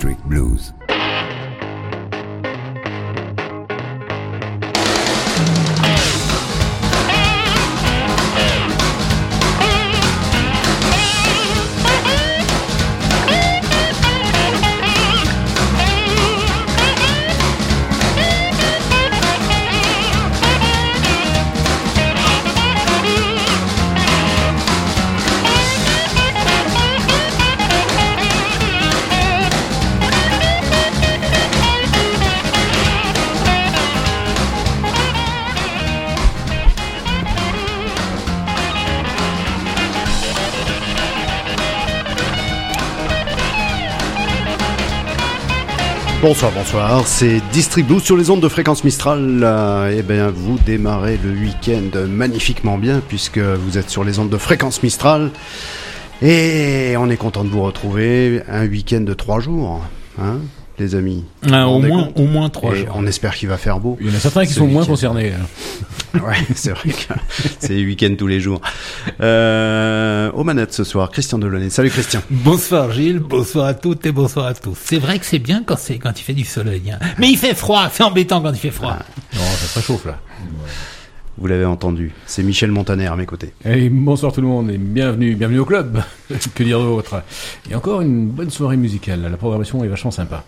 District Blues. Bonsoir, c'est District Blues sur les ondes de Fréquence Mistral. Eh bien, vous démarrez le week-end magnifiquement bien puisque vous êtes sur les ondes de Fréquence Mistral. Et on est content de vous retrouver un week-end de 3 jours, hein, les amis. Au moins 3 jours. On espère qu'il va faire beau. Il y en a certains qui sont moins concernés. Ouais, c'est vrai que c'est week-end tous les jours. Aux manettes ce soir, Christian Delaunay. Salut Christian. Bonsoir Gilles, bonsoir à toutes et bonsoir à tous. C'est vrai que c'est bien quand il fait du soleil, hein. Mais il fait froid, c'est embêtant quand il fait froid. Non, ça réchauffe là. Vous l'avez entendu, c'est Michel Montaner à mes côtés. Et bonsoir tout le monde et bienvenue au club. Que dire d'autre? Et encore une bonne soirée musicale. La programmation est vachement sympa.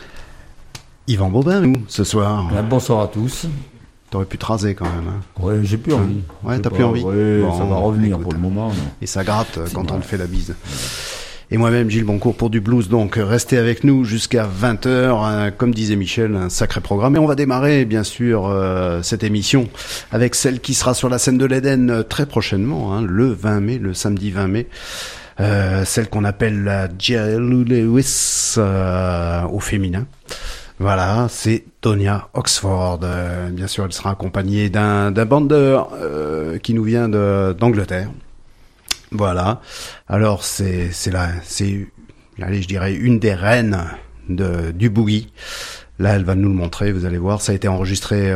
Yvan Bobin, nous, ce soir. Bonsoir à tous. T'aurais pu te raser quand même. Hein. Ouais, j'ai plus envie. Ouais, t'as plus envie. Ouais, bon, ça va revenir écoute, pour le moment. Non. Et ça gratte quand on te fait la bise. Et moi-même, Gilles Boncourt pour du blues. Donc, restez avec nous jusqu'à 20h. Comme disait Michel, un sacré programme. Et on va démarrer, bien sûr, cette émission avec celle qui sera sur la scène de l'Éden très prochainement, hein, le 20 mai, le samedi 20 mai. Celle qu'on appelle la Jerry Lewis au féminin. Voilà, c'est Tonya Oxford. Bien sûr, elle sera accompagnée d'un bandeur qui nous vient d'Angleterre. Voilà. Alors, c'est allez, je dirais, une des reines du boogie. Là, elle va nous le montrer, vous allez voir. Ça a été enregistré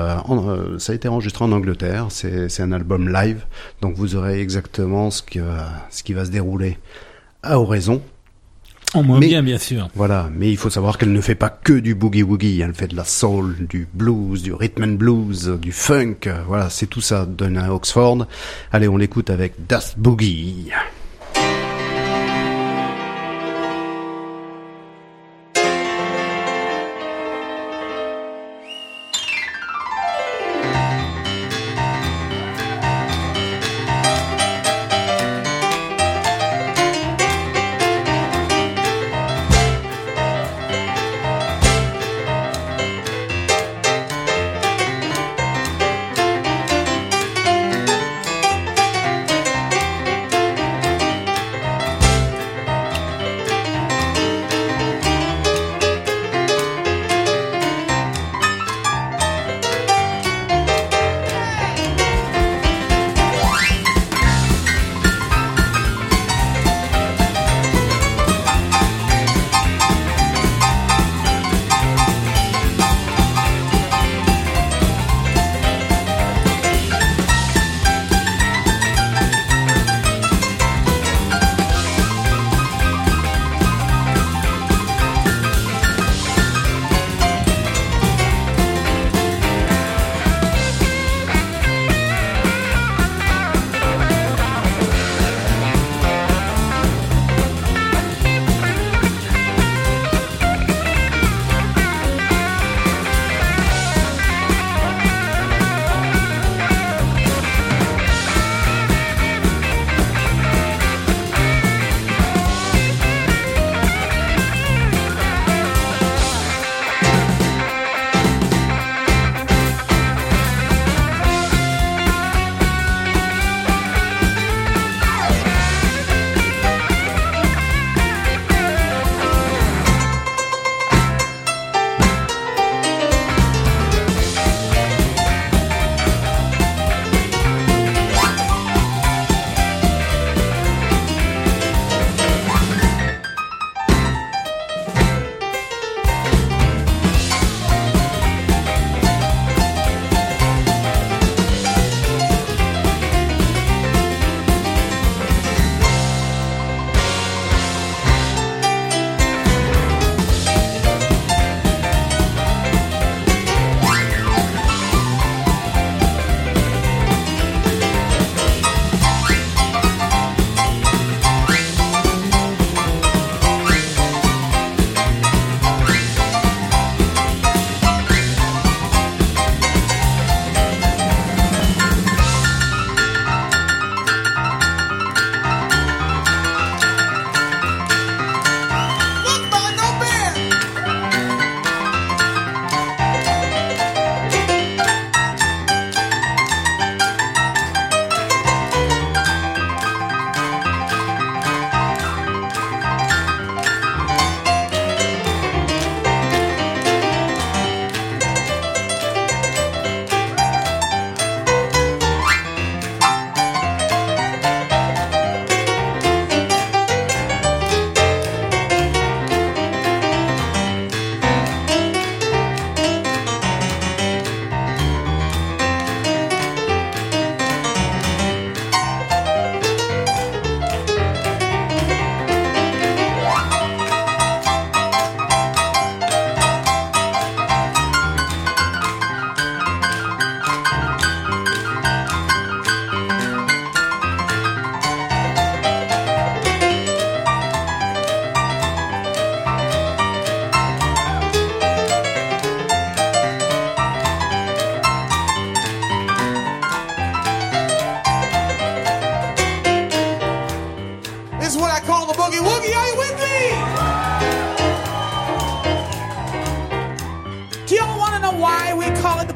en Angleterre. C'est un album live. Donc, vous aurez exactement ce qui va se dérouler à Oraison. En moins bien sûr. Voilà, mais il faut savoir qu'elle ne fait pas que du boogie-woogie, elle fait de la soul, du blues, du rhythm and blues, du funk, voilà, c'est tout ça, Donna Oxford. Allez, on l'écoute avec Dust Boogie.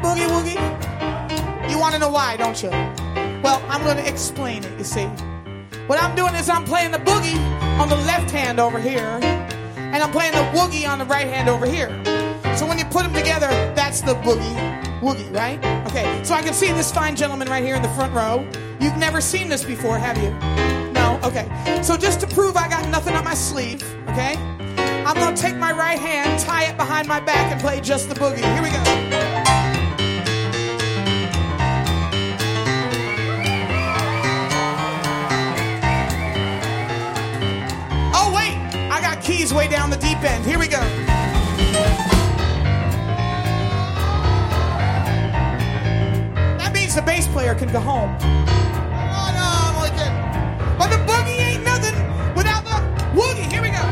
boogie woogie? You want to know why, don't you? Well, I'm going to explain it, you see. What I'm doing is I'm playing the boogie on the left hand over here, and I'm playing the woogie on the right hand over here. So when you put them together, that's the boogie woogie, right? Okay, so I can see this fine gentleman right here in the front row. You've never seen this before, have you? No? Okay. So just to prove I got nothing on my sleeve, okay, I'm going to take my right hand, tie it behind my back, and play just the boogie. Here we go. Oh, wait. I got keys way down the deep end. Here we go. That means the bass player can go home. Oh, no, I'm only kidding. But the boogie ain't nothing without the woogie. Here we go.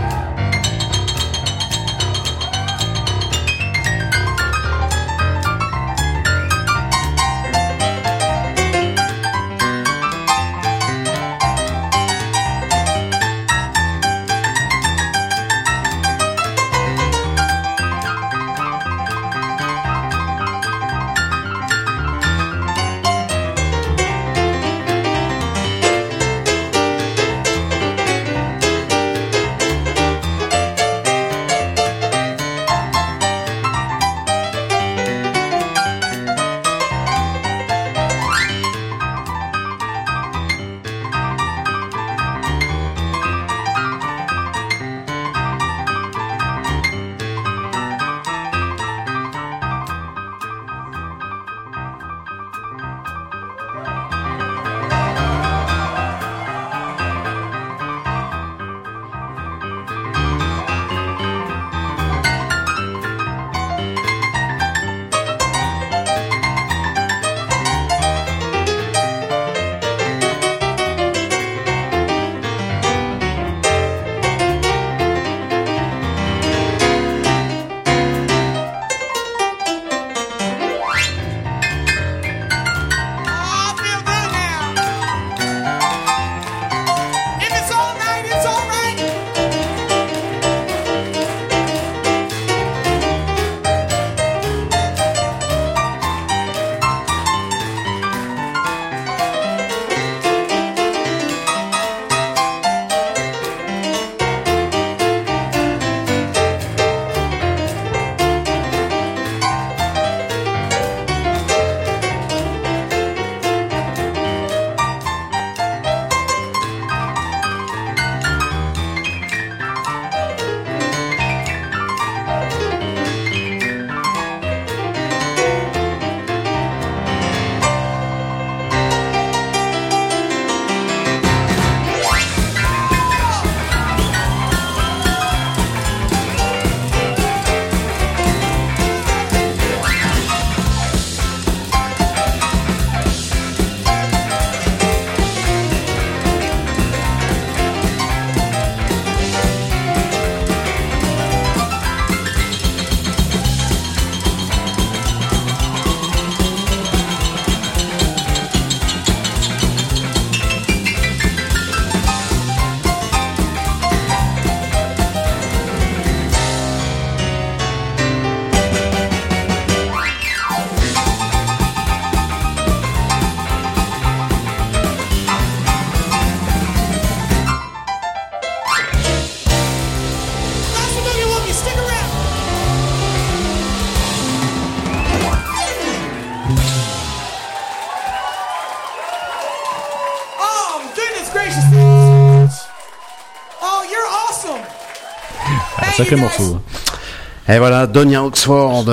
Sacré morceau. Et voilà, Donny Oxford,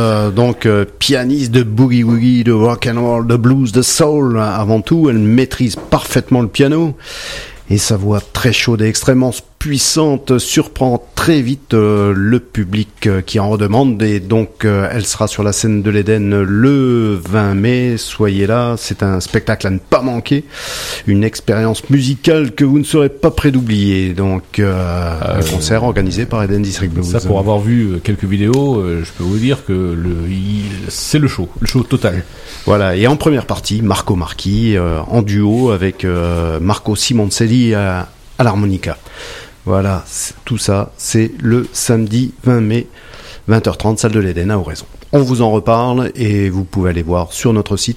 pianiste de boogie woogie, de rock and roll, de blues, de soul. Avant tout, elle maîtrise parfaitement le piano et sa voix très chaude et extrêmement puissante surprend très vite le public qui en redemande, et donc elle sera sur la scène de l'Éden le 20 mai. Soyez là, c'est un spectacle à ne pas manquer, une expérience musicale que vous ne serez pas près d'oublier. Donc un concert organisé par Eden District Blues. Ça, pour avoir vu quelques vidéos, je peux vous dire que c'est le show total. Voilà, et en première partie, Marco Marchi en duo avec Marco Simoncelli à l'harmonica. Voilà, tout ça, c'est le samedi 20 mai, 20h30, salle de l'Éden à Oraison. On vous en reparle et vous pouvez aller voir sur notre site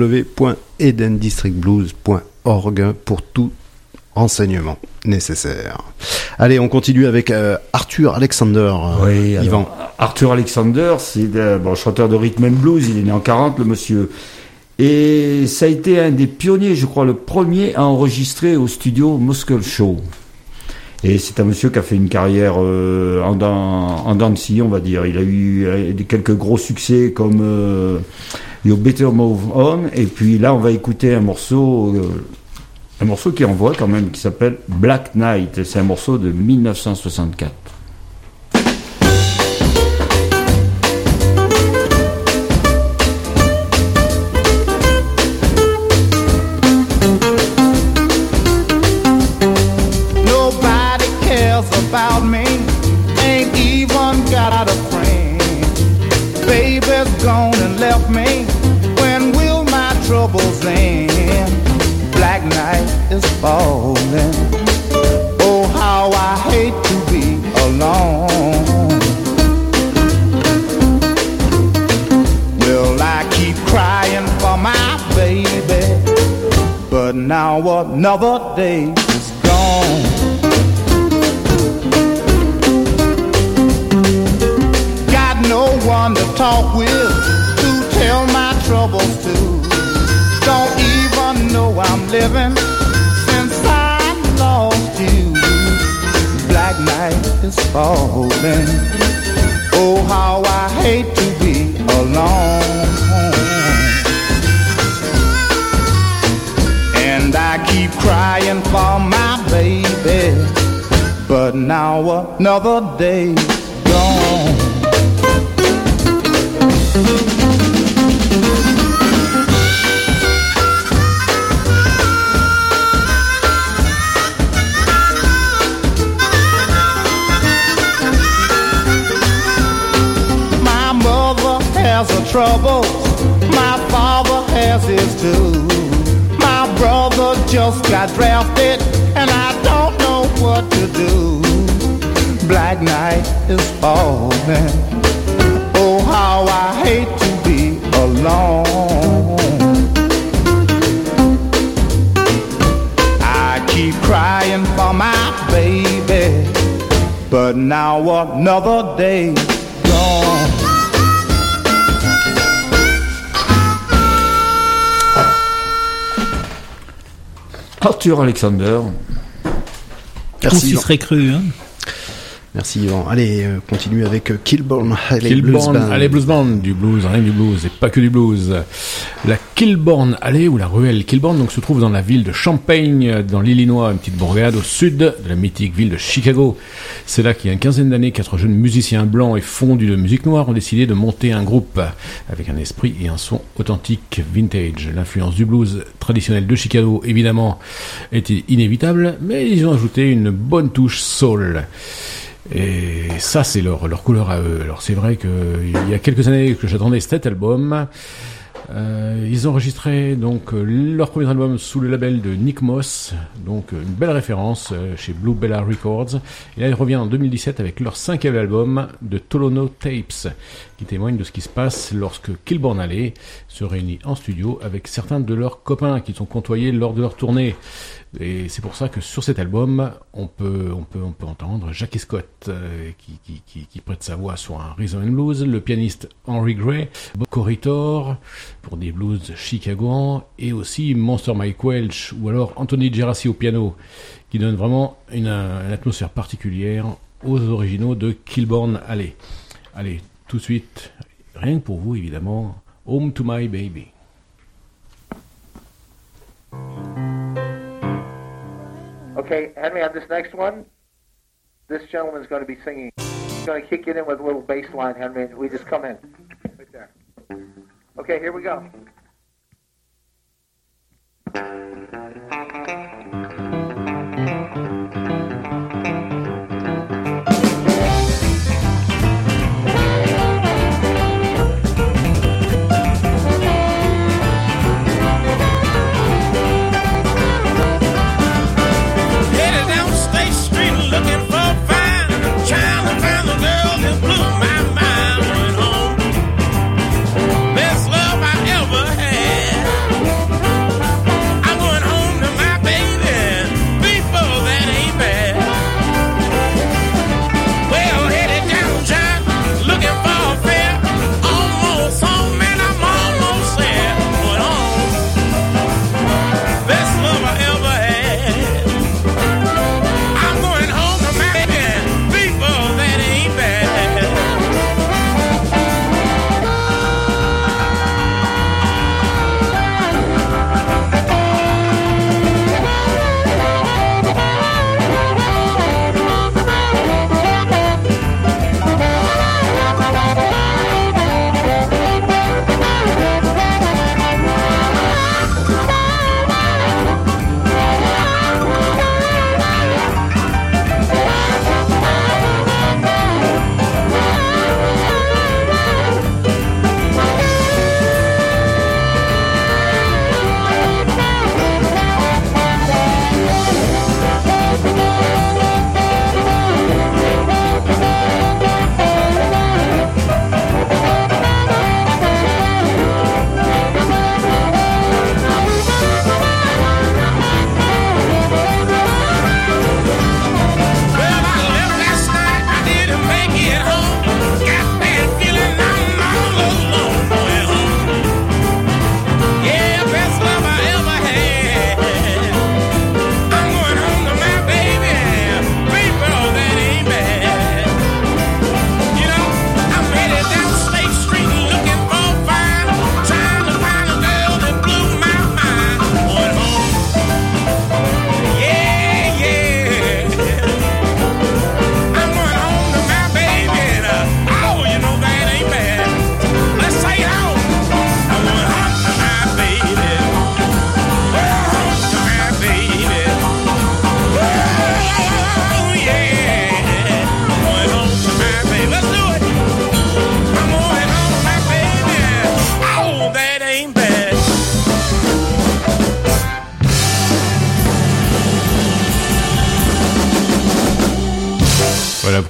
www.edendistrictblues.org pour tout renseignement nécessaire. Allez, on continue avec Arthur Alexander. Oui, Yvan. Arthur Alexander, c'est chanteur de rhythm and blues. Il est né en 40, le monsieur. Et ça a été un des pionniers, je crois, le premier à enregistrer au studio Muscle Show. Et c'est un monsieur qui a fait une carrière en dents de scie, on va dire. Il a eu quelques gros succès comme You Better Move On. Et puis là, on va écouter un morceau qui envoie quand même, qui s'appelle Black Knight. C'est un morceau de 1964. About me, ain't even got a friend. Baby's gone and left me. When will my troubles end? Black night is falling. Oh, how I hate to be alone. Well, I keep crying for my baby, but now another day is gone. No one to talk with, to tell my troubles to. Don't even know I'm living since I lost you. Black night is falling. Oh, how I hate to be alone. And I keep crying for my baby, but now another day gone. My mother has her troubles, my father has his too. My brother just got drafted and I don't know what to do. Black night is falling. Oh, how I hate to be alone. I keep crying for my baby, but now another day gone. Arthur Alexander. Merci. On s'y serait cru, hein. Merci Yvan. Allez, continue avec Kilburn Alley Kilburn Alley Blues Band, du blues, rien que du blues, et pas que du blues. La Kilburn Alley, ou la ruelle Kilburn, donc, se trouve dans la ville de Champaign, dans l'Illinois, une petite bourgade au sud de la mythique ville de Chicago. C'est là qu'il y a une quinzaine d'années, 4 jeunes musiciens blancs et fondus de musique noire ont décidé de monter un groupe avec un esprit et un son authentique vintage. L'influence du blues traditionnel de Chicago, évidemment, était inévitable, mais ils ont ajouté une bonne touche soul. Et ça, c'est leur couleur à eux. Alors c'est vrai que il y a quelques années que j'attendais cet album. Ils enregistraient donc leur premier album sous le label de Nick Moss, donc une belle référence chez Blue Bella Records. Et là, ils reviennent en 2017 avec leur 5e album de Tolono Tapes, qui témoigne de ce qui se passe lorsque Kilburn Alley se réunit en studio avec certains de leurs copains qui sont côtoyés lors de leur tournée. Et c'est pour ça que sur cet album, on peut entendre Jackie Scott qui prête sa voix sur un rhythm and blues, le pianiste Henry Gray, Bob Corritor pour des blues chicagoans, et aussi Monster Mike Welch ou alors Anthony Geraci au piano, qui donne vraiment une atmosphère particulière aux originaux de Kilburn Alley. Allez, tout de suite, rien que pour vous évidemment, Home to My Baby. Okay, Henry, on this next one, this gentleman's going to be singing. He's going to kick it in with a little bass line, Henry, and we just come in. Right there. Okay, here we go. Looking for a fine child, I found the girl that blew my mind. Went home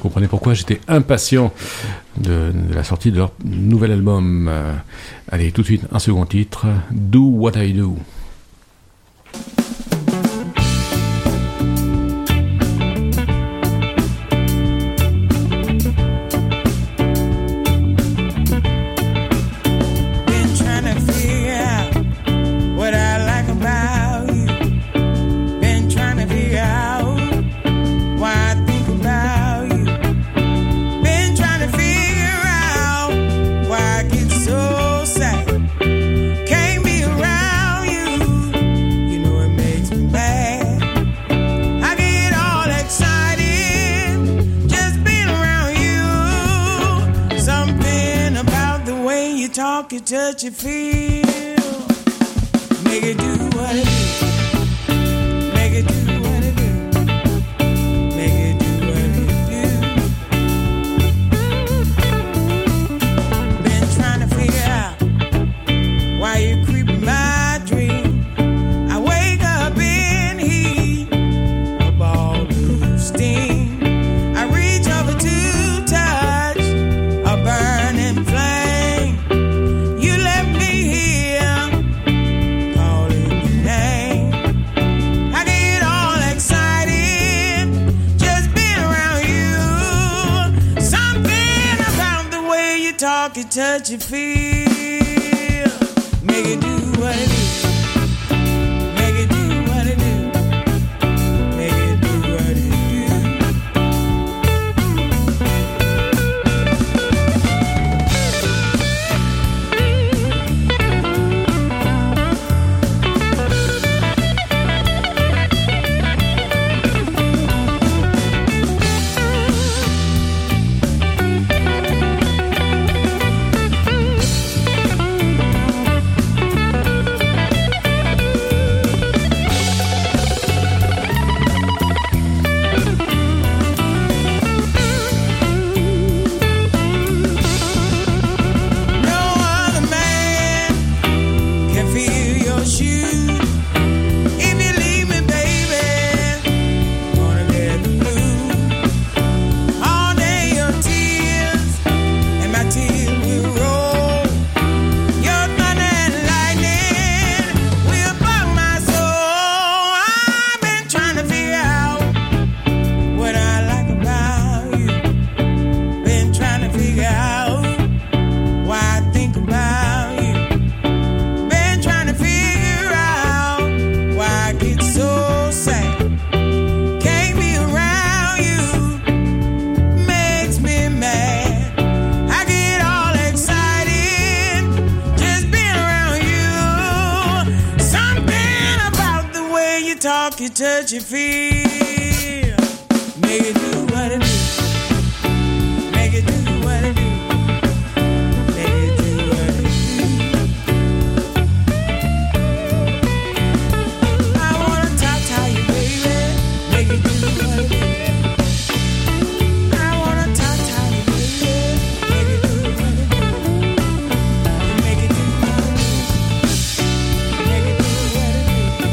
comprenez pourquoi j'étais impatient de la sortie de leur nouvel album. Allez, tout de suite, un second titre, Do What I Do. You touch, you feel, make it do what it do, make it do what it do, make it do what it do. Been trying to figure out why you creeping my dream. I wake up in heat, a ball of steam. I reach over to touch a burning flame. You touch, you feel, make it do what it do, make it do what it do, make it do what it do. You touch, you feel, make it do what it do, make it do what it do, make it do what it do. I wanna tie you, baby, make it do what it do. I wanna tie you, baby, make it do what it do, make it do what it do, make it do what it do.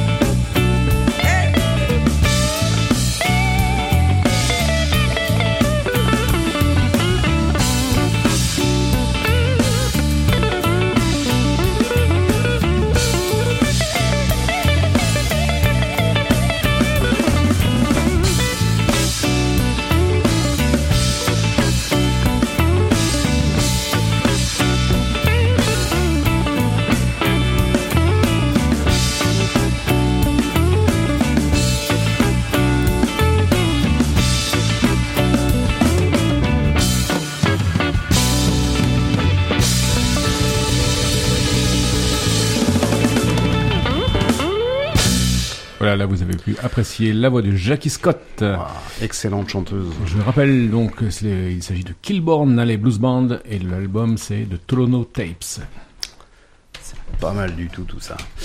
Voilà, là vous avez pu apprécier la voix de Jackie Scott. Wow, excellente chanteuse. Je rappelle donc il s'agit de Kilborn Alley Blues Band et l'album c'est de Tolono Tapes. C'est pas mal du tout ça.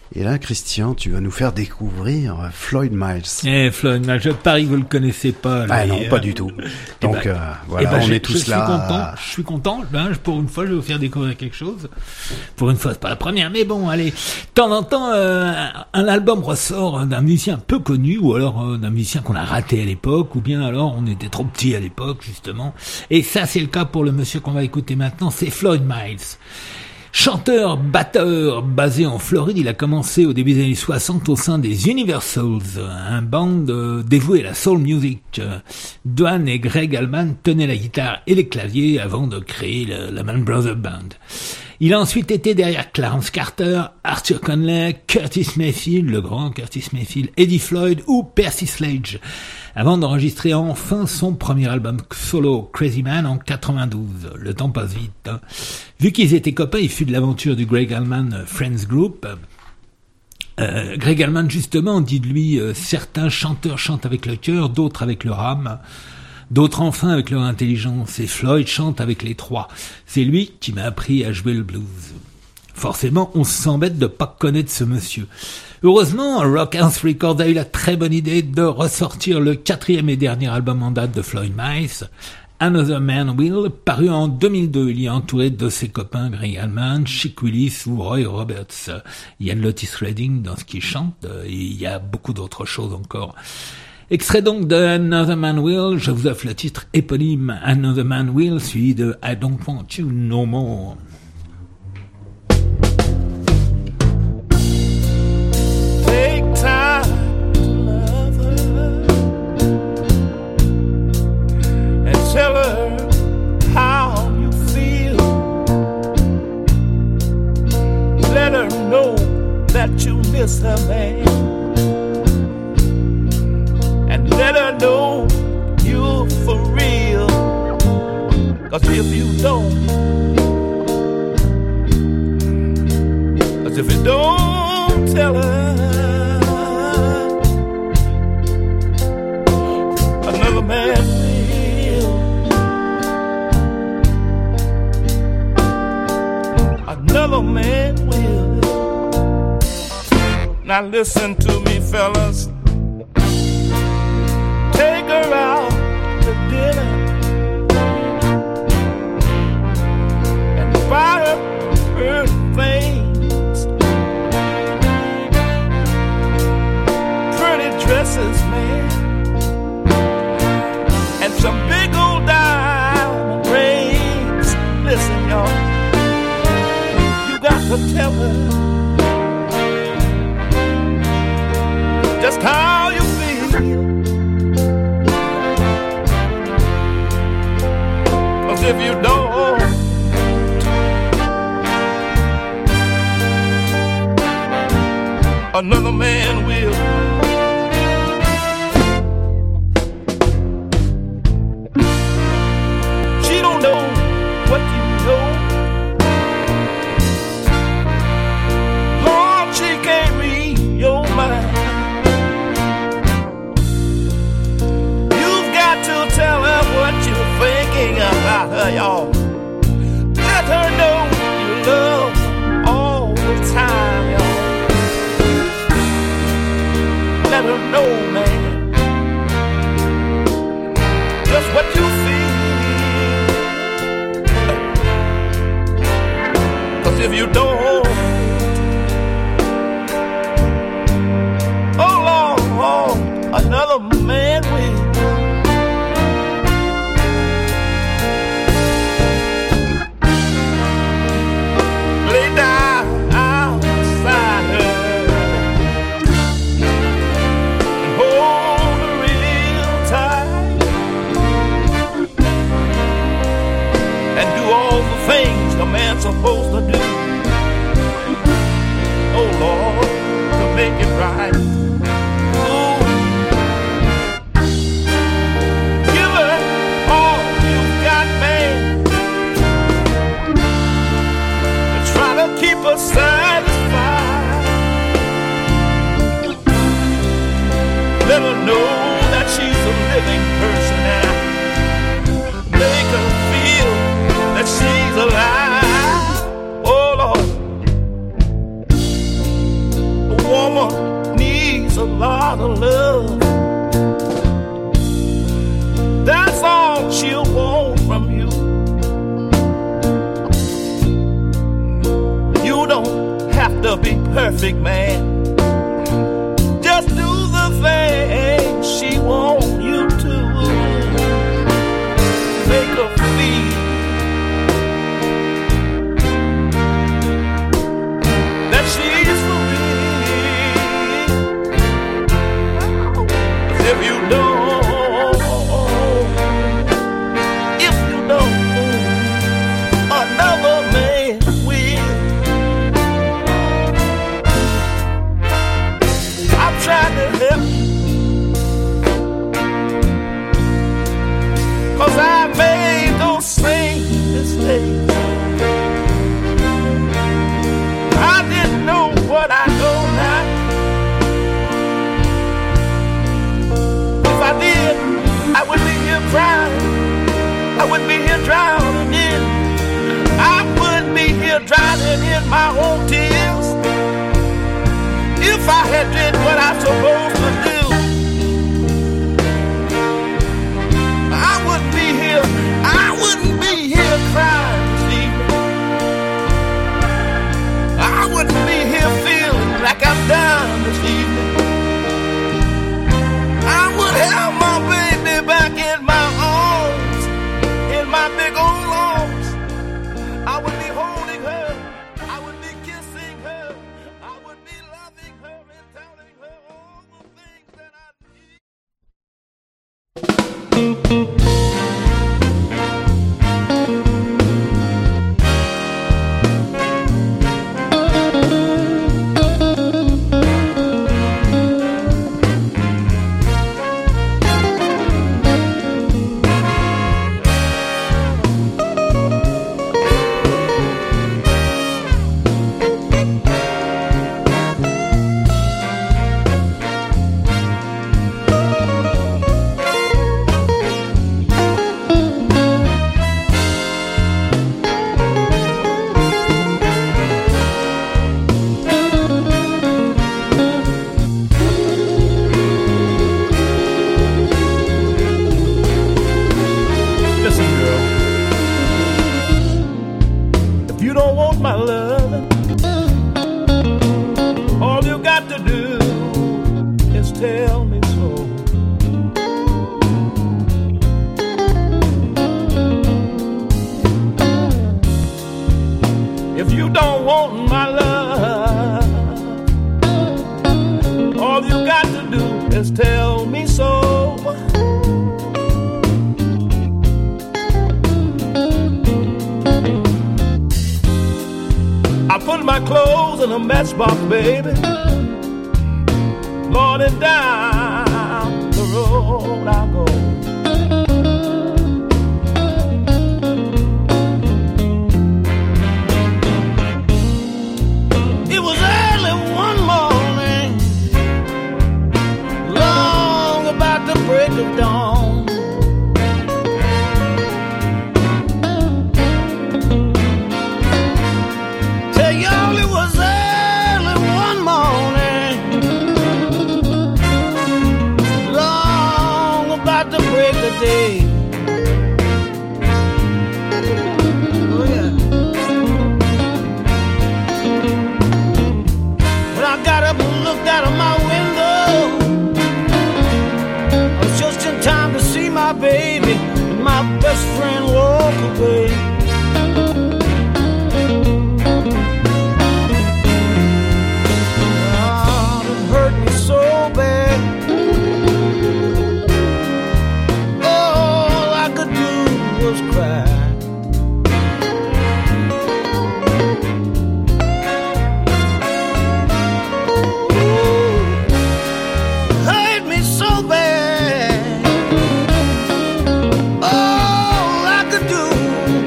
Et là, Christian, tu vas nous faire découvrir Floyd Miles. Floyd Miles, je parie que vous le connaissez pas. Ah non, pas du tout. Donc voilà, on est tous là. Je suis content. Pour une fois, je vais vous faire découvrir quelque chose. Pour une fois, c'est pas la première, mais bon, allez. De temps en temps, un album ressort d'un musicien peu connu, ou alors d'un musicien qu'on a raté à l'époque, ou bien alors on était trop petit à l'époque, justement. Et ça, c'est le cas pour le monsieur qu'on va écouter maintenant, c'est Floyd Miles. Chanteur, batteur, basé en Floride, il a commencé au début des années 60 au sein des Universals, un band dévoué à la soul music. Duane et Greg Allman tenaient la guitare et les claviers avant de créer la Man Brothers Band. Il a ensuite été derrière Clarence Carter, Arthur Conley, Curtis Mayfield, le grand Curtis Mayfield, Eddie Floyd ou Percy Sledge, avant d'enregistrer enfin son premier album solo, Crazy Man, en 92. Le temps passe vite. Hein. Vu qu'ils étaient copains, il fut de l'aventure du Greg Allman Friends Group. Greg Allman, justement, dit de lui, certains chanteurs chantent avec le cœur, d'autres avec leur âme, d'autres enfin avec leur intelligence, et Floyd chante avec les trois. C'est lui qui m'a appris à jouer le blues. Forcément, on se sent bête de pas connaître ce monsieur. Heureusement, Rockhouse Records a eu la très bonne idée de ressortir le 4e et dernier album en date de Floyd Miles, Another Man Will, paru en 2002. Il y a entouré de ses copains Greg Allman, Chick Willis ou Roy Roberts. Il y a Otis Redding dans ce qu'il chante, et il y a beaucoup d'autres choses encore. Extrait donc de Another Man Will, je vous offre le titre éponyme Another Man Will, suivi de I Don't Want You No More. Take time to love her and tell her how you feel. Let her know that you miss her, man. And let her know you're for real. 'Cause if you don't, tell her another man will. Another man will. Now listen to me, fellas. Take her out to dinner and buy her things, pretty dresses, man, and some big old diamond rings. Listen, y'all, you got to tell her just how you feel. If you don't, another man will. She don't know what you know. Lord, she can't read your mind. You've got to tell her what you're thinking about her, y'all. Let her know you love all the time, y'all. Let her know, man, just what you feel. 'Cause if you don't, oh Lord, another man will. Man supposed to do, oh Lord, to make it right. Ooh. Give her all you've got, man, and try to keep her satisfied. Let her know that she's a living person now. Make her feel that she's alive. takes a lot of love. That's all she'll want from you. You don't have to be perfect, man. Just do the things she wants you to. Make her feel that she's for real. If you don't, another man will. I'm trying to help you, 'cause I made those same mistakes. I didn't know what I know now. If I did, I would be here crying. I wouldn't be here drowning in. I wouldn't be here drowning in my own tears. If I had did what I'm supposed to do, I wouldn't be here. I wouldn't be here crying this evening. I wouldn't be here feeling like I'm down this evening. I would have my baby back in my arms, in my big old arms. I would be holding her, I would be kissing her, I would be loving her and telling her all the things that I need. Listen, girl, if you don't want my love, all you got to do is tell me so. If you don't want my love, all you got to do is tell me so. I put my clothes in a matchbox, baby. Lord, and down the road I go. It was early one morning, long about the break of dawn. Tell y'all it was early one morning, long about the break of day. Oh yeah. When I got up and looked out of my window, I was just in time to see my baby and my best friend walk away. All I could do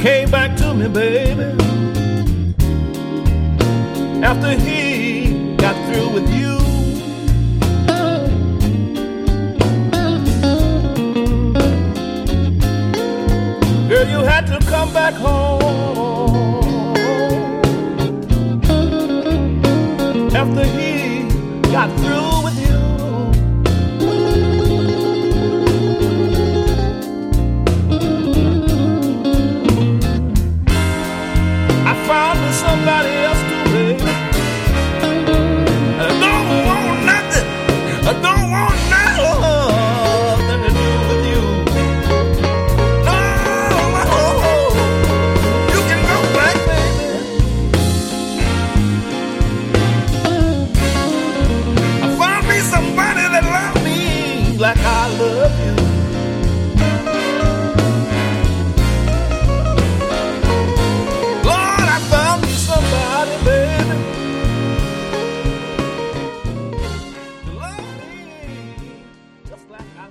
came back to me, baby, after he got through with you. Girl, you had to come back home after he got through with you. I found me somebody else to baby. I don't want nothing. I don't want nothing to do with you. No, you can go back, baby. I found me somebody that loves me like I love you. Lord, I found me somebody, baby, to love me just like I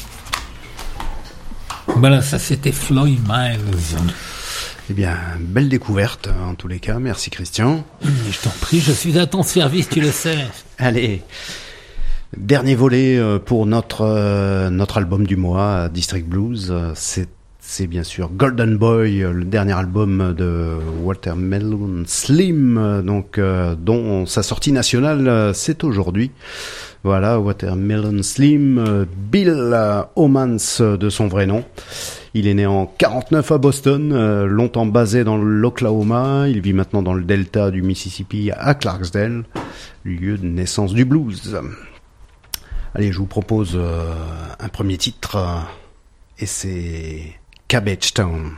love. Voilà, ça c'était Floyd Miles. Eh bien, belle découverte en tous les cas. Merci Christian. Je t'en prie, je suis à ton service, tu le sais. Allez, dernier volet pour notre album du mois, District Blues. C'est bien sûr Golden Boy, le dernier album de Watermelon Slim, donc dont sa sortie nationale c'est aujourd'hui. Voilà, Watermelon Slim, Bill Homans de son vrai nom. Il est né en 49 à Boston, longtemps basé dans l'Oklahoma. Il vit maintenant dans le delta du Mississippi à Clarksdale, lieu de naissance du blues. Allez, je vous propose un premier titre, et c'est Cabbage Town.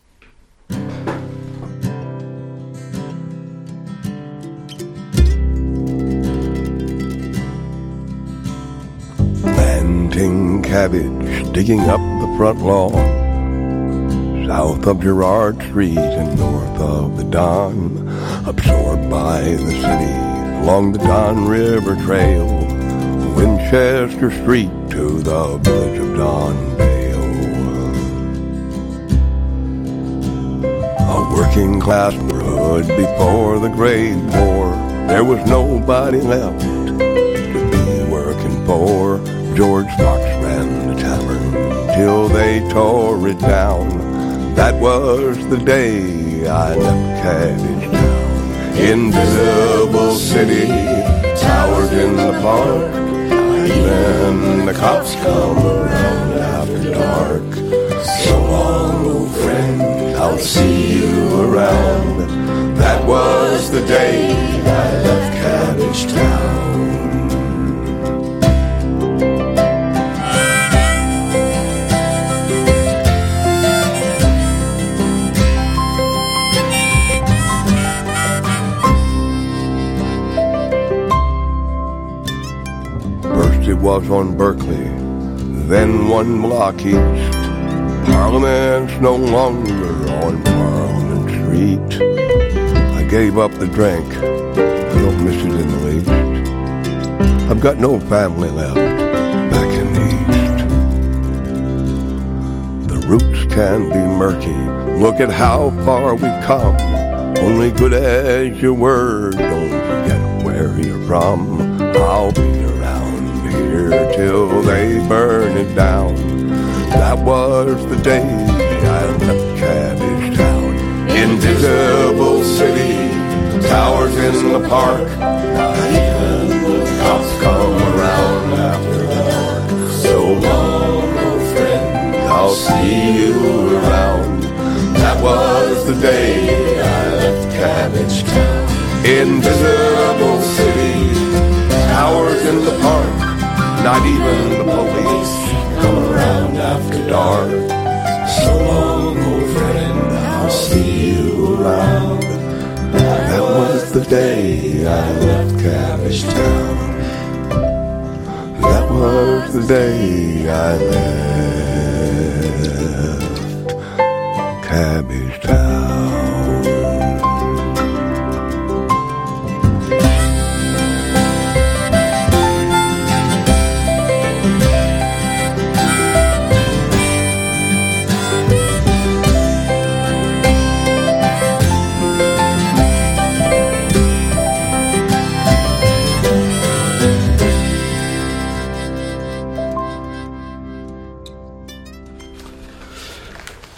Planting cabbage, digging up the front lawn, south of Girard Street and north of the Don, absorbed by the city along the Don River Trail, Winchester Street to the village of Dondale. A working class neighborhood before the Great War. There was nobody left to be working for. George Fox ran the tavern till they tore it down. That was the day I left Cabbage Town. Invisible city, towers in the park. Then the cops come around after dark. So long, old friend, I'll see you around. That was the day I left Cabbage Town. It was on Berkeley, then one block east. Parliament's no longer on Parliament Street. I gave up the drink, I don't miss it in the least. I've got no family left back in the east. The roots can be murky, look at how far we've come. Only good as your word, don't forget where you're from. I'll be around here till they burn it down. That was the day I left Cabbage Town. Invisible city, towers in the park. Even the cops come around after dark. So long, old friend, I'll see you around. That was the day I left Cabbage Town. Invisible city, towers in the park. Not even the police come around after dark. So long, old friend, I'll see you around. That was the day I left Cabbage Town. That was the day I left Cabbage Town.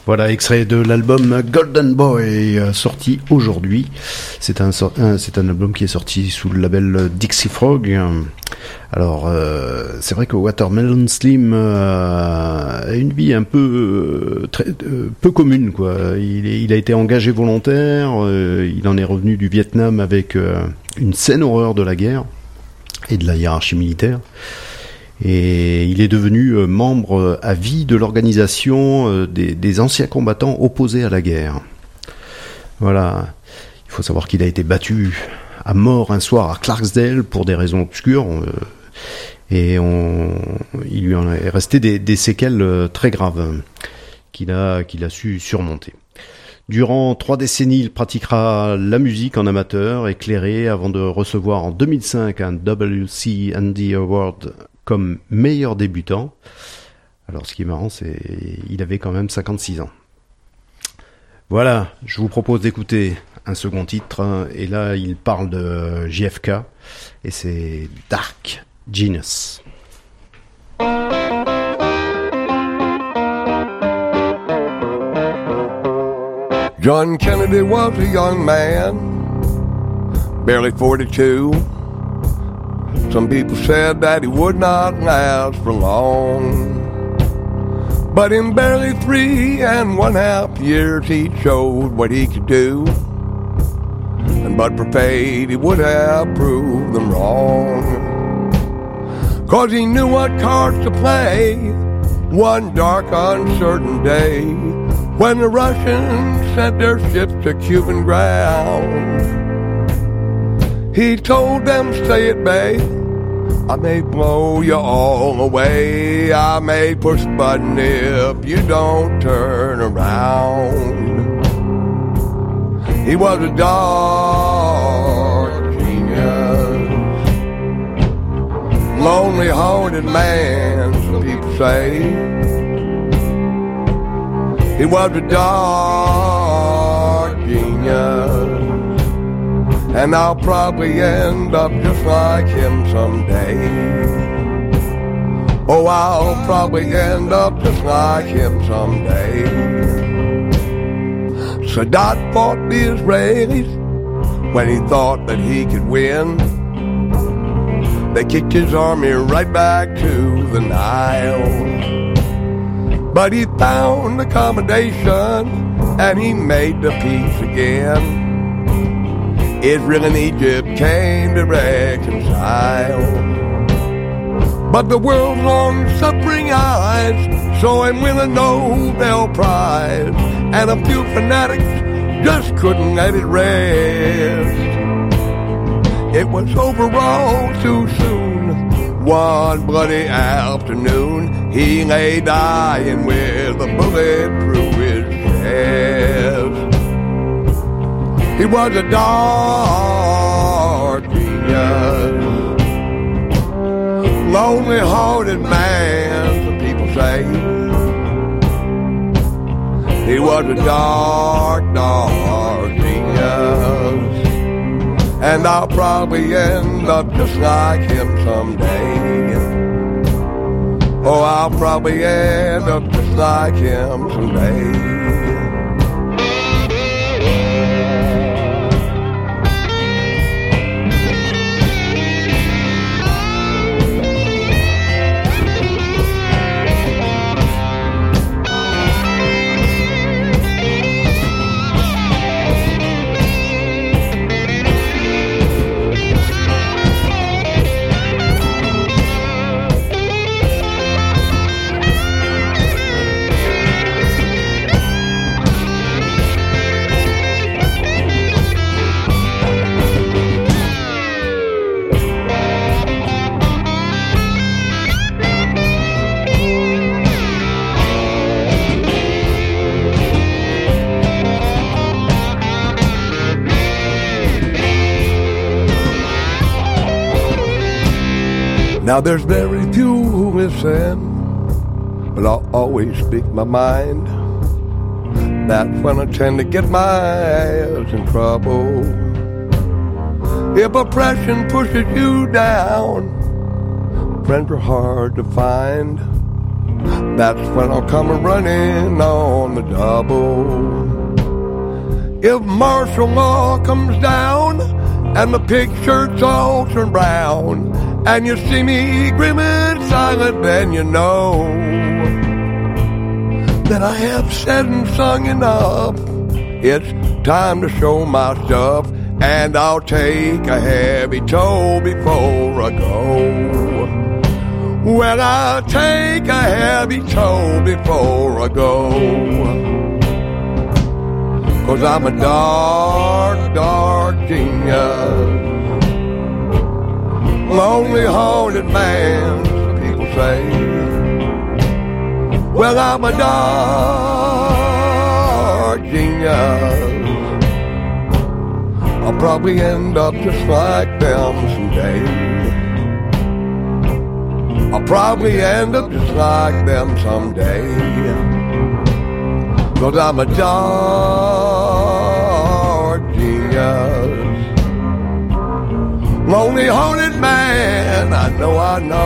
Voilà, extrait de l'album Golden Boy, sorti aujourd'hui. C'est un album qui est sorti sous le label Dixie Frog. Alors, c'est vrai que Watermelon Slim a une vie un peu peu commune, quoi. Il a été engagé volontaire. Il en est revenu du Vietnam avec une saine horreur de la guerre et de la hiérarchie militaire. Et il est devenu membre à vie de l'organisation des anciens combattants opposés à la guerre. Voilà. Il faut savoir qu'il a été battu à mort un soir à Clarksdale pour des raisons obscures. Il lui en est resté des séquelles très graves qu'il a su surmonter. Durant 3 décennies, il pratiquera la musique en amateur, éclairé, avant de recevoir en 2005 un WCND Award comme meilleur débutant. Alors ce qui est marrant, c'est il avait quand même 56 ans. Voilà, je vous propose d'écouter un second titre, et là il parle de JFK, et c'est Dark Genius. John Kennedy was a young man, barely 42. Some people said that he would not last for long. But in barely 3.5 years he showed what he could do. And but for fate he would have proved them wrong. 'Cause he knew what cards to play one dark uncertain day, when the Russians sent their ships to Cuban ground. He told them, stay at bay, I may blow you all away, I may push the button if you don't turn around. He was a dark genius, lonely-hearted man, some people say. He was a dark genius, and I'll probably end up just like him someday. Oh, I'll probably end up just like him someday. Sadat fought the Israelis when he thought that he could win. They kicked his army right back to the Nile. But he found accommodation and he made the peace again. Israel and Egypt came to reconcile. But the world's long-suffering eyes saw him win a Nobel Prize, and a few fanatics just couldn't let it rest. It was over all too soon. One bloody afternoon, he lay dying with a bullet through his chest. He was a dark genius, lonely-hearted man, some people say. He was a dark, dark genius, and I'll probably end up just like him someday. Oh, I'll probably end up just like him someday. Now there's very few who listen, but I'll always speak my mind. That's when I tend to get my ass in trouble. If oppression pushes you down, friends are hard to find. that's when I'll come running on the double. If martial law comes down and the pig shirt's all turned brown and you see me grim and silent, then you know that I have said and sung enough. It's time to show my stuff, and I'll take a heavy toll before I go. Well, I'll take a heavy toll before I go. 'Cause I'm a dark, dark genius, lonely haunted man, people say. Well, I'm a dark genius, I'll probably end up just like them someday. I'll probably end up just like them someday. 'Cause I'm a dark genius, lonely haunted man, I know,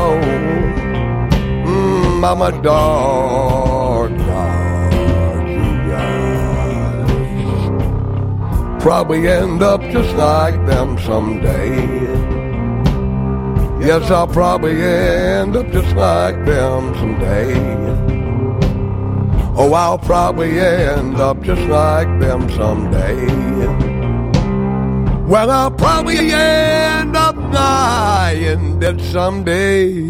I'm a dark, dark genius. Probably end up just like them someday. Yes, I'll probably end up just like them someday. Oh, I'll probably end up just like them someday. Well, I'll probably end up dying dead someday.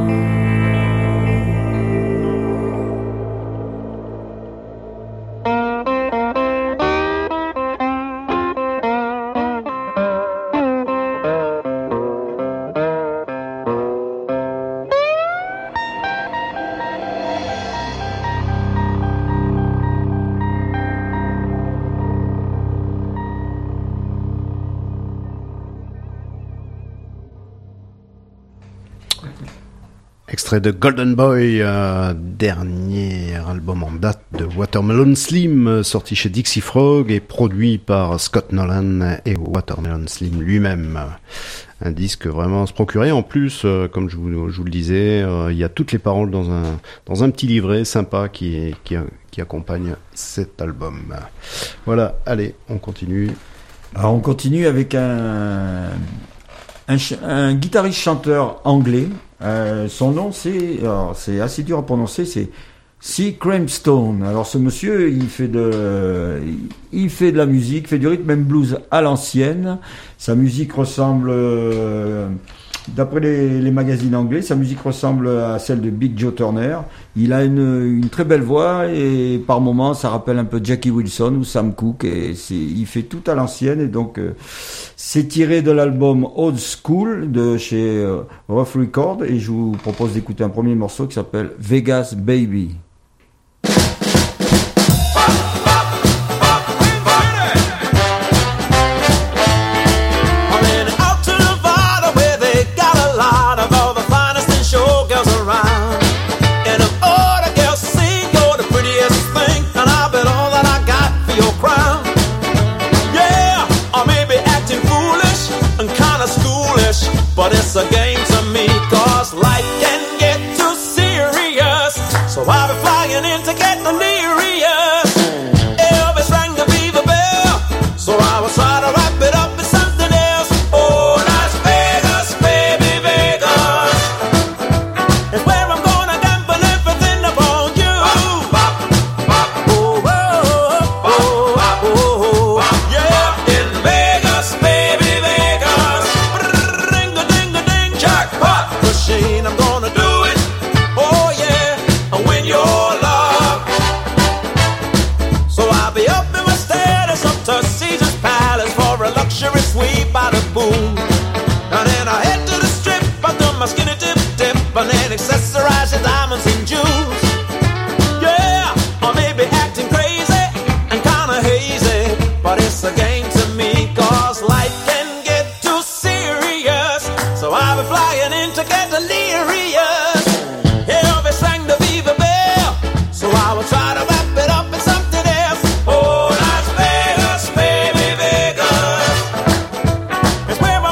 Extrait de Golden Boy, dernier album en date de Watermelon Slim, sorti chez Dixie Frog et produit par Scott Nolan et Watermelon Slim lui-même. Un disque vraiment à se procurer. En plus, comme je vous le disais, il y a toutes les paroles dans un petit livret sympa qui accompagne cet album. Voilà, allez, on continue. Alors on continue avec un guitariste-chanteur anglais. Son nom c'est assez dur à prononcer, c'est C. Cramstone. Alors ce monsieur, il fait de la musique, fait du rhythm and blues à l'ancienne. Sa musique ressemble, d'après les magazines anglais, sa musique ressemble à celle de Big Joe Turner. Il a une très belle voix et par moments ça rappelle un peu Jackie Wilson ou Sam Cooke. Et il fait tout à l'ancienne et donc c'est tiré de l'album Old School de chez Rough Record et je vous propose d'écouter un premier morceau qui s'appelle Vegas Baby. But it's a game to me, 'cause life can get too serious. So I'll be flying in to get delirious. Elvis rang the Beaver Bell, so I will try to wrap it up in something else. Oh, Las Vegas, baby, Vegas, it's where I'm gonna gamble everything upon you. Oh, oh, oh, oh, yeah, in Vegas, baby, Vegas. Jackpot machine, I'm gonna do it. Oh yeah, and win your love. So I'll be up in my status up to Caesar's Palace for a luxury suite by the pool. And then I head to the strip, I do my skinny dip, and then accessorize your diamonds and jewels. Yeah, I may be acting crazy and kinda hazy, but it's a game to me, 'cause life can get too serious. So I'll be flying in to get delirious. Elvis rang the Beaver Bell, so I will try to wrap it up in something else. Oh, Las Vegas, baby, Vegas, it's where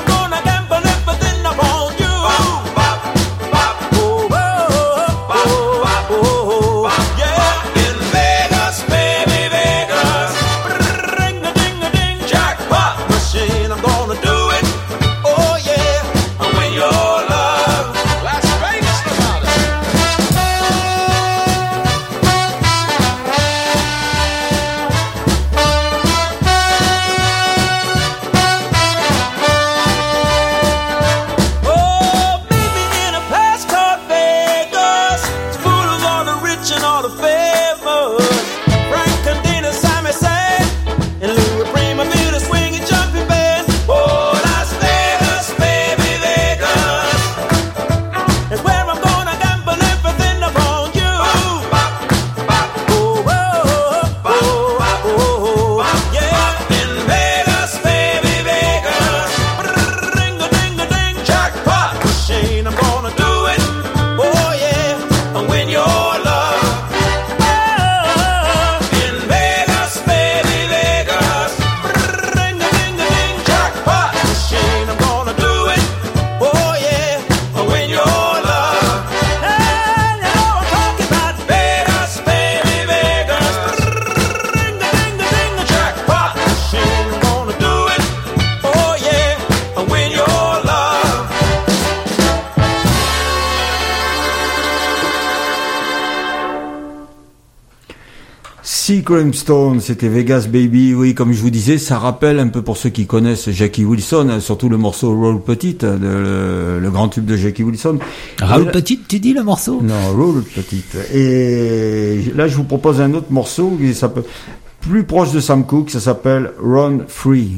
Sea Cream Stone, c'était Vegas Baby. Oui, comme je vous disais, ça rappelle un peu pour ceux qui connaissent Jackie Wilson, surtout le morceau Roll Petite, le grand tube de Jackie Wilson. Raoul Petite, tu dis le morceau? Non, Roll Petite. Et là, je vous propose un autre morceau qui s'appelle plus proche de Sam Cooke, ça s'appelle Run Free.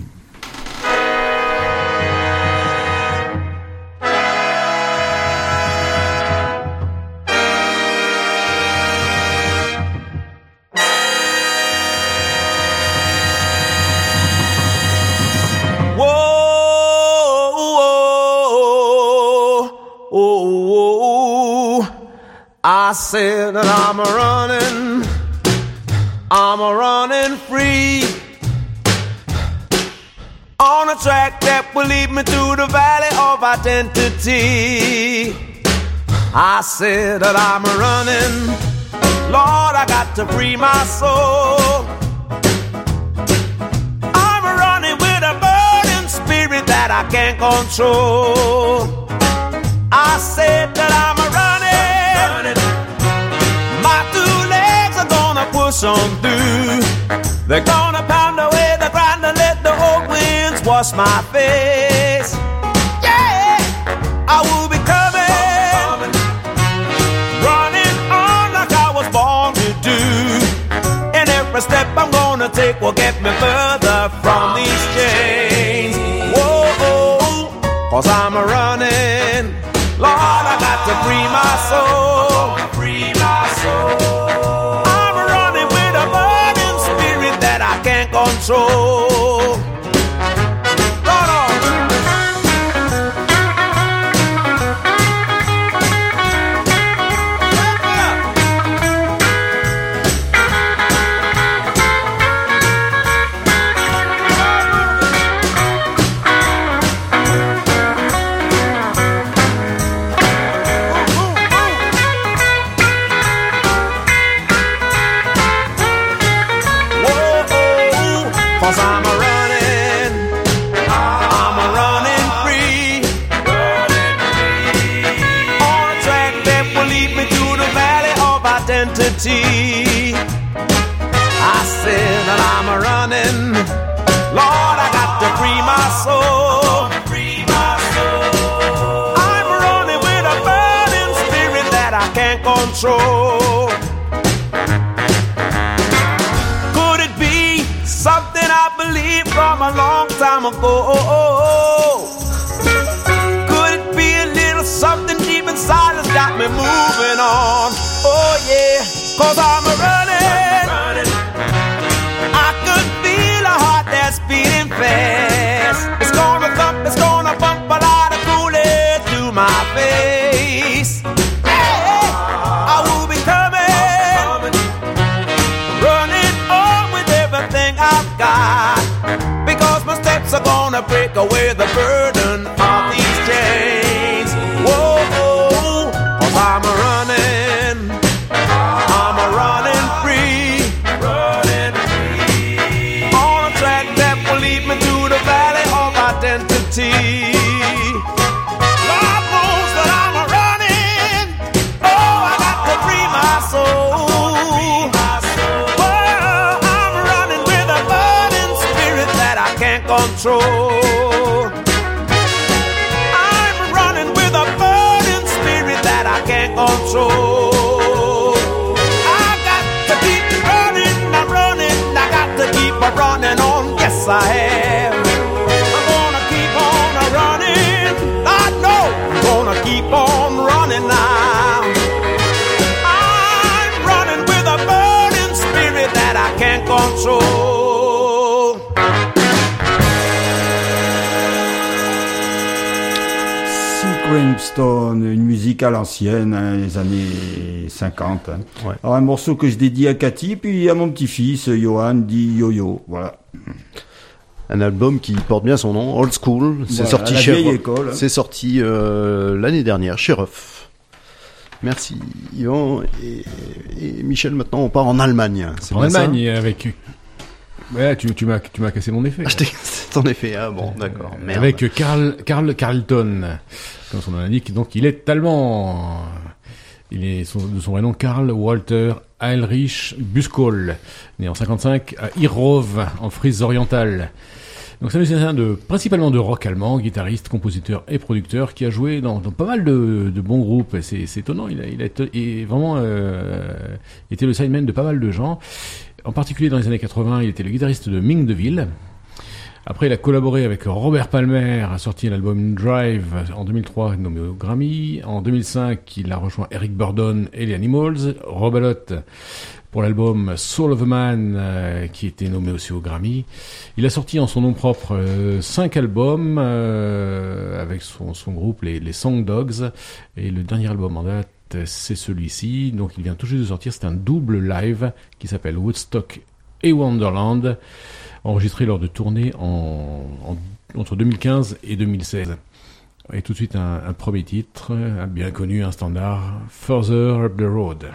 I said that I'm running free on a track that will lead me to the valley of identity. I said that I'm running, Lord, I got to free my soul. I'm running with a burning spirit that I can't control. I said that I'm running. My two legs are gonna push on through. They're gonna pound away the ground and let the old winds wash my face. Yeah, I will be coming, running on like I was born to do. And every step I'm gonna take will get me further from these chains. Whoa, 'cause I'm running. Lord, I got to free my soul. Free my soul. I'm running with a burning spirit that I can't control. Lord, I said that I'm running, Lord, I got to free my soul. I'm running with a burning spirit that I can't control. Could it be something I believed from a long time ago? Could it be a little something deep inside that's got me moving on? Oh yeah, 'cause I'm running. I could feel a heart that's beating fast. It's gonna thump, it's gonna bump a lot of Kool-Aid through my face. Hey, I will be coming, running on with everything I've got. Because my steps are gonna break away the burden of these chains. Whoa, 'cause I'm running. I'm running free, on a track that will lead me to the valley of identity. Lord knows that I'm running. Oh, I got to free my soul. Oh, I'm running with a burning spirit that I can't control. I'm running with a burning spirit that I can't control. Running on, yes I am. I'm gonna keep on running. I know I'm gonna keep on running now. I'm running with a burning spirit that I can't control. Sea Cream Stone, une musique à l'ancienne, hein, les années 50. Hein. Ouais. Alors un morceau que je dédie à Cathy, puis à mon petit-fils, Johan, dit Yo-Yo. Voilà. Un album qui porte bien son nom, Old School. C'est voilà, sorti chez école. C'est sorti l'année dernière chez Ruff. Merci Yvan et Michel. Maintenant, on part en Allemagne. C'est en Allemagne avec. Ouais, tu m'as cassé mon effet. C'est ton effet, ah bon, d'accord. Merde. Avec Carlton, comme son nom l'indique, donc il est allemand. Il est de son vrai nom Karl Walter Heinrich Buskol, né en 55 à Irov, en Frise orientale. Donc c'est un musicien principalement de rock allemand, guitariste, compositeur et producteur, qui a joué dans pas mal de bons groupes. C'est étonnant, il a vraiment été le sideman de pas mal de gens. En particulier dans les années 80, il était le guitariste de Ming DeVille. Après, il a collaboré avec Robert Palmer, a sorti l'album Drive en 2003, nommé au Grammy. En 2005, il a rejoint Eric Burdon et les Animals. Rob Alott pour l'album Soul of a Man, qui était nommé aussi au Grammy. Il a sorti en son nom propre 5 albums avec son groupe, les Song Dogs. Et le dernier album en date, c'est celui-ci. Donc, il vient tout juste de sortir. C'est un double live qui s'appelle Woodstock et Wonderland, enregistré lors de tournées entre 2015 et 2016. Et tout de suite un premier titre, un bien connu, un standard, Further Up the Road.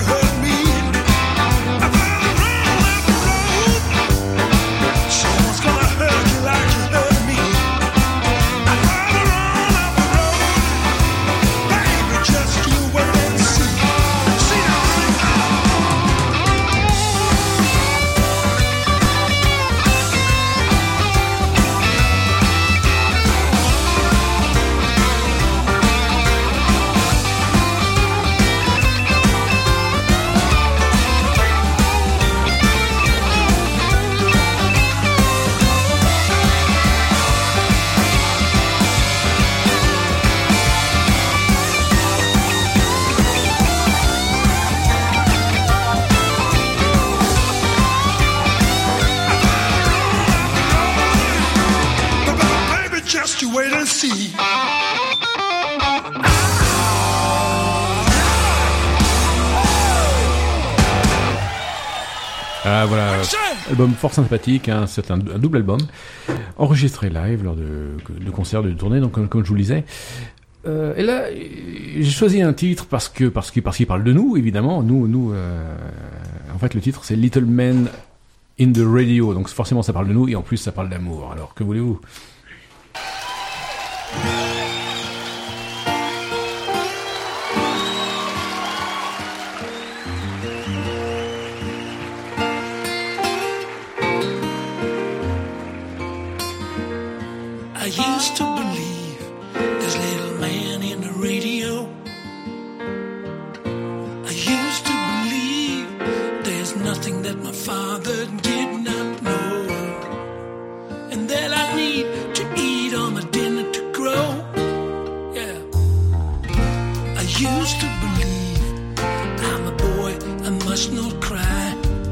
Someone's gonna Ah voilà, album fort sympathique, hein, c'est un double album, enregistré live lors de concerts, de tournées, donc comme je vous le disais. Et là, j'ai choisi un titre parce qu'il parle de nous, évidemment. Nous, en fait, le titre c'est Little Men in the Radio, donc forcément ça parle de nous et en plus ça parle d'amour. Alors que voulez-vous? I used to believe there's little man in the radio. I used to believe there's nothing that my father did not know, and that I need to eat on my dinner to grow. Yeah. I used to believe I'm a boy, I must not cry.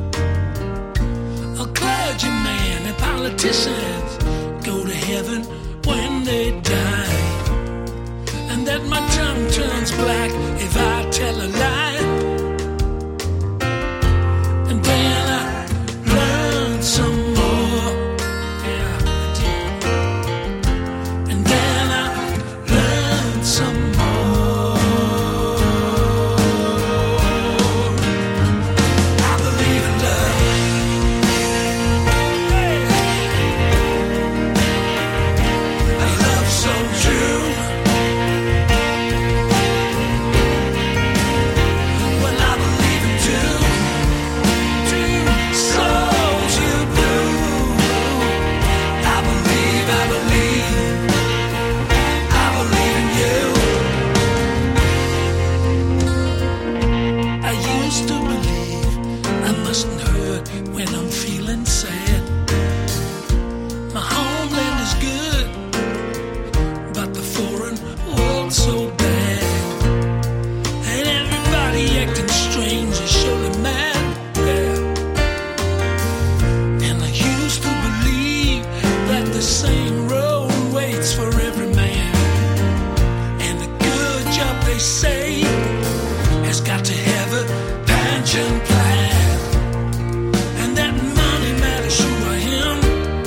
A clergyman and politicians go to heaven when they die, and that my tongue turns black if I tell a lie. And then I learned some more, yeah, I did. And then I learned some more. I believe in love. So true. Well, I believe in two souls you blew. I believe in you. I used to believe I mustn't hurt when I'm feeling sad. My homeland is good, but the foreign world's so bad, and everybody acting strange is surely mad. Yeah. And I used to believe that the same road waits for every man, and the good job they say has got to have a pension plan, and that money matters who I am.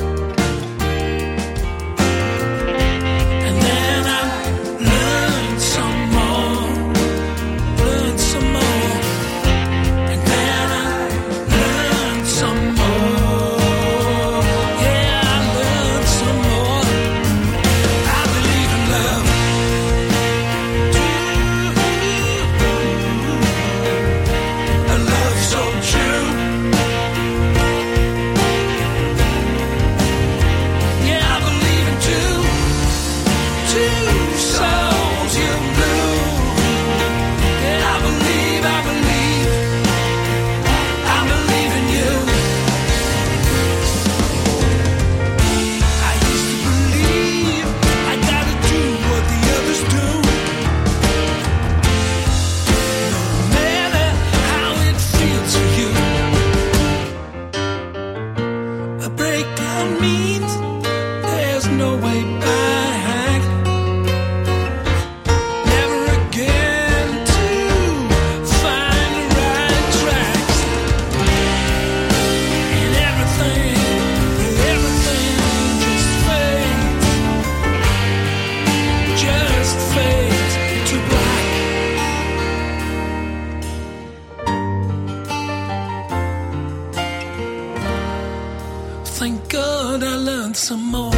Thank God I learned some more.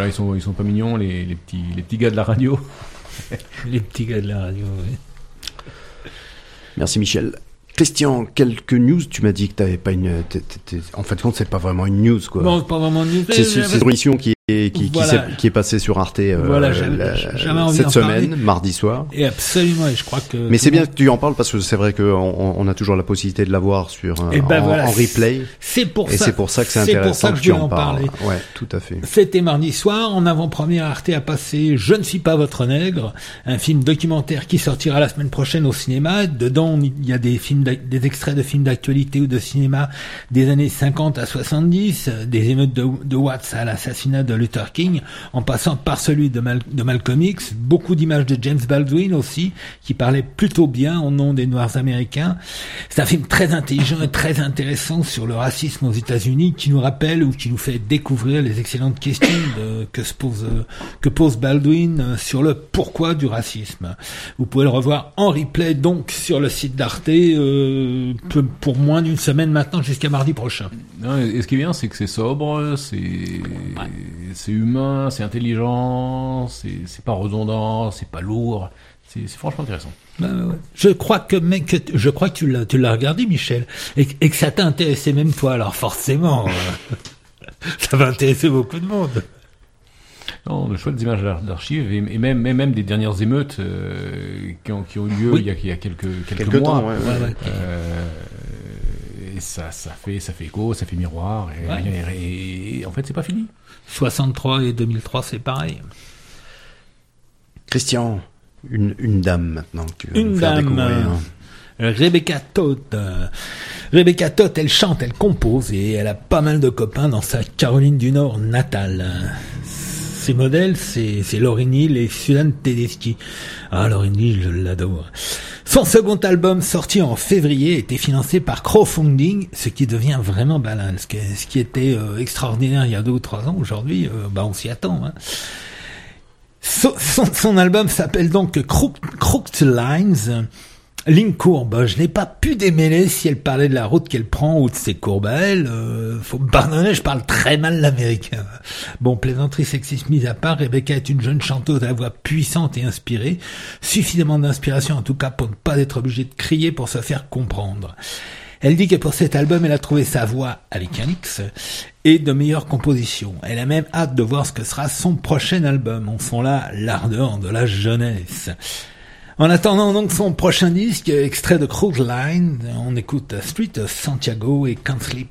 Voilà, ils sont pas mignons, les petits gars de la radio. Les petits gars de la radio, oui. Merci Michel. Christian, quelques news. Tu m'as dit que t'avais pas une. En fait, compte, c'est pas vraiment une news, quoi. Bon, c'est pas vraiment une news. C'est une émission qui est passée sur Arte voilà, j'avais envie cette d'en semaine, parler. mardi soir. Et absolument, et je crois que. Mais c'est bien que tu en parles parce que c'est vrai qu'on a toujours la possibilité de la voir sur en replay. C'est pour ça. Et c'est pour ça que c'est intéressant que tu en parles. Ouais, tout à fait. C'était mardi soir, en avant-première, Arte a passé Je ne suis pas votre nègre, un film documentaire qui sortira la semaine prochaine au cinéma. Dedans, il y a des extraits de films d'actualité ou de cinéma des années 50 à 70, des émeutes de Watts à l'assassinat de Luther King, en passant par celui de Malcolm X, beaucoup d'images de James Baldwin aussi, qui parlait plutôt bien au nom des Noirs américains. C'est un film très intelligent et très intéressant sur le racisme aux États-Unis, qui nous rappelle ou qui nous fait découvrir les excellentes questions que pose Baldwin sur le pourquoi du racisme. Vous pouvez le revoir en replay donc sur le site d'Arte pour moins d'une semaine maintenant jusqu'à mardi prochain. Non, et ce qui est bien, c'est que c'est sobre, c'est humain, c'est intelligent, c'est pas redondant, c'est pas lourd, c'est franchement intéressant. Ouais. Je crois que tu l'as regardé, Michel, et que ça t'a intéressé même toi, alors forcément, ça va intéresser beaucoup de monde. Non, de chouettes images d'archives et même des dernières émeutes qui ont eu lieu il y a quelques mois. Temps, ouais. Et ça fait écho, ça fait miroir. Et en fait, c'est pas fini. 63 et 2003, c'est pareil. Christian, une dame maintenant que tu vas nous faire découvrir. Rebecca Toth. Rebecca Toth, elle chante, elle compose et elle a pas mal de copains dans sa Caroline du Nord natale. Ses modèles, c'est Lauryn Hill et Susan Tedeschi. Ah, Lauryn Hill, je l'adore. Son second album, sorti en février, était financé par crowdfunding, ce qui devient vraiment banal. Ce qui était extraordinaire il y a 2 ou 3 ans, aujourd'hui, on s'y attend. Hein. Son album s'appelle donc Crooked Lines. Ligne courbe, je n'ai pas pu démêler si elle parlait de la route qu'elle prend ou de ses courbes à elle. Faut me pardonner, je parle très mal l'américain. Bon, plaisanterie sexiste mise à part, Rebecca est une jeune chanteuse à la voix puissante et inspirée. Suffisamment d'inspiration en tout cas pour ne pas être obligée de crier pour se faire comprendre. Elle dit que pour cet album, elle a trouvé sa voix avec un X et de meilleures compositions. Elle a même hâte de voir ce que sera son prochain album. On sent là l'ardeur de la jeunesse. En attendant donc son prochain disque, extrait de Crooked Line, on écoute Street of Santiago et Can't Sleep.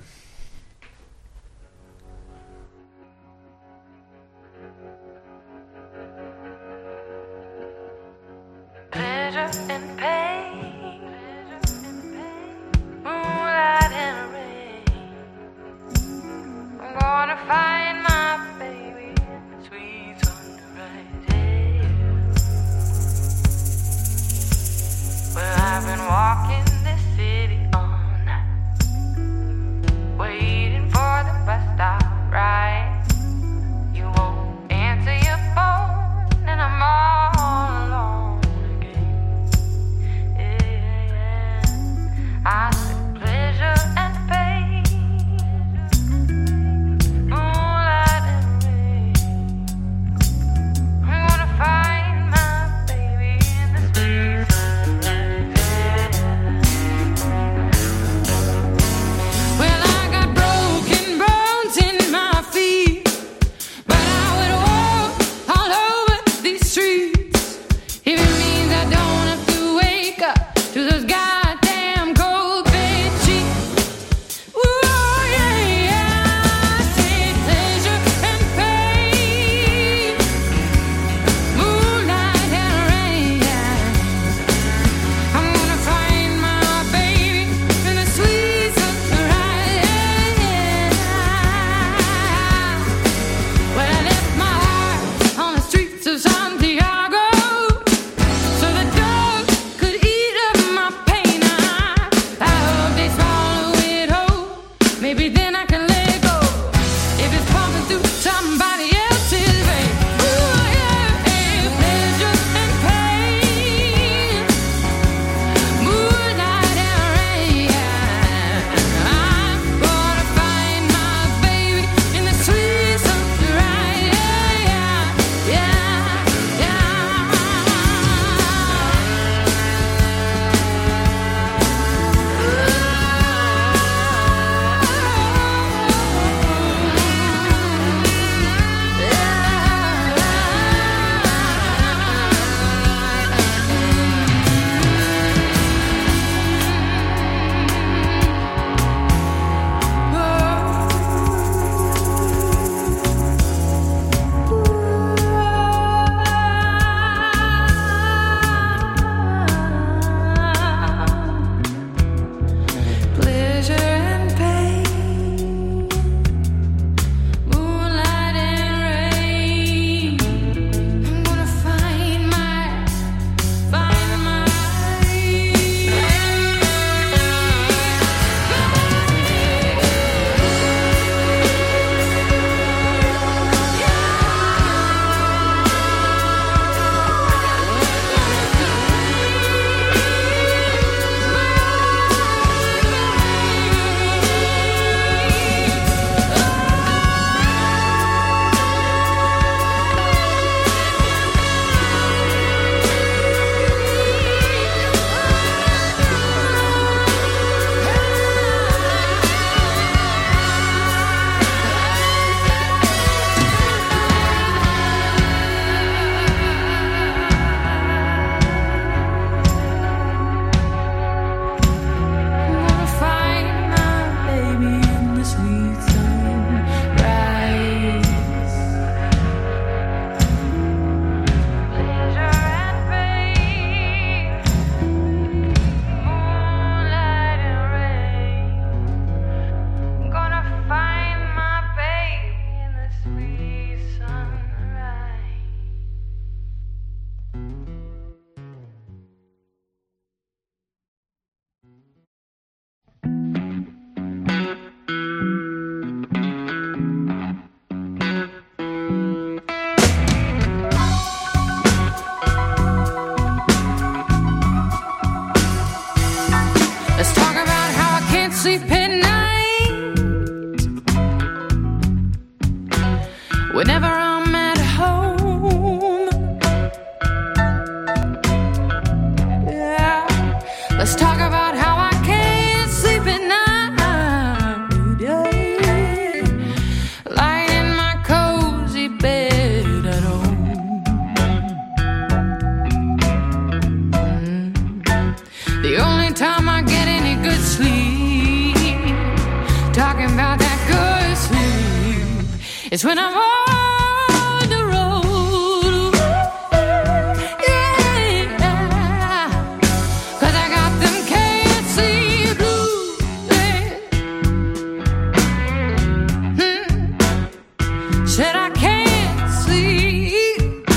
Pleasure and pain, moonlight and rain. I'm gonna find my baby, sweet on the right day. Well, I've been walking this city all night, waiting for the bus stop, right? You won't answer your phone, and I'm all alone again. Yeah. I said pleasure and pain, moonlight and rain. I'm gonna find my baby in the streets. Well, I got broken bones in my feet, but I would walk all over these streets if it means I don't have to wake up to those goddamn cold bed sheets. Ooh, yeah. I say pleasure and pain, moonlight and rain. I'm gonna find my baby in the sweet sunrise. Well, I left my heart on the streets of Santiago. Let's talk about how I can't sleep at night whenever I'm at home. Yeah. Let's talk about how I can't sleep at night. Yeah. Lying in my cozy bed at home. The only time I get any good sleep, talking about that good sleep, it's when I'm on the road. Yeah, 'cause I got them can't sleep blues. Said I can't sleep.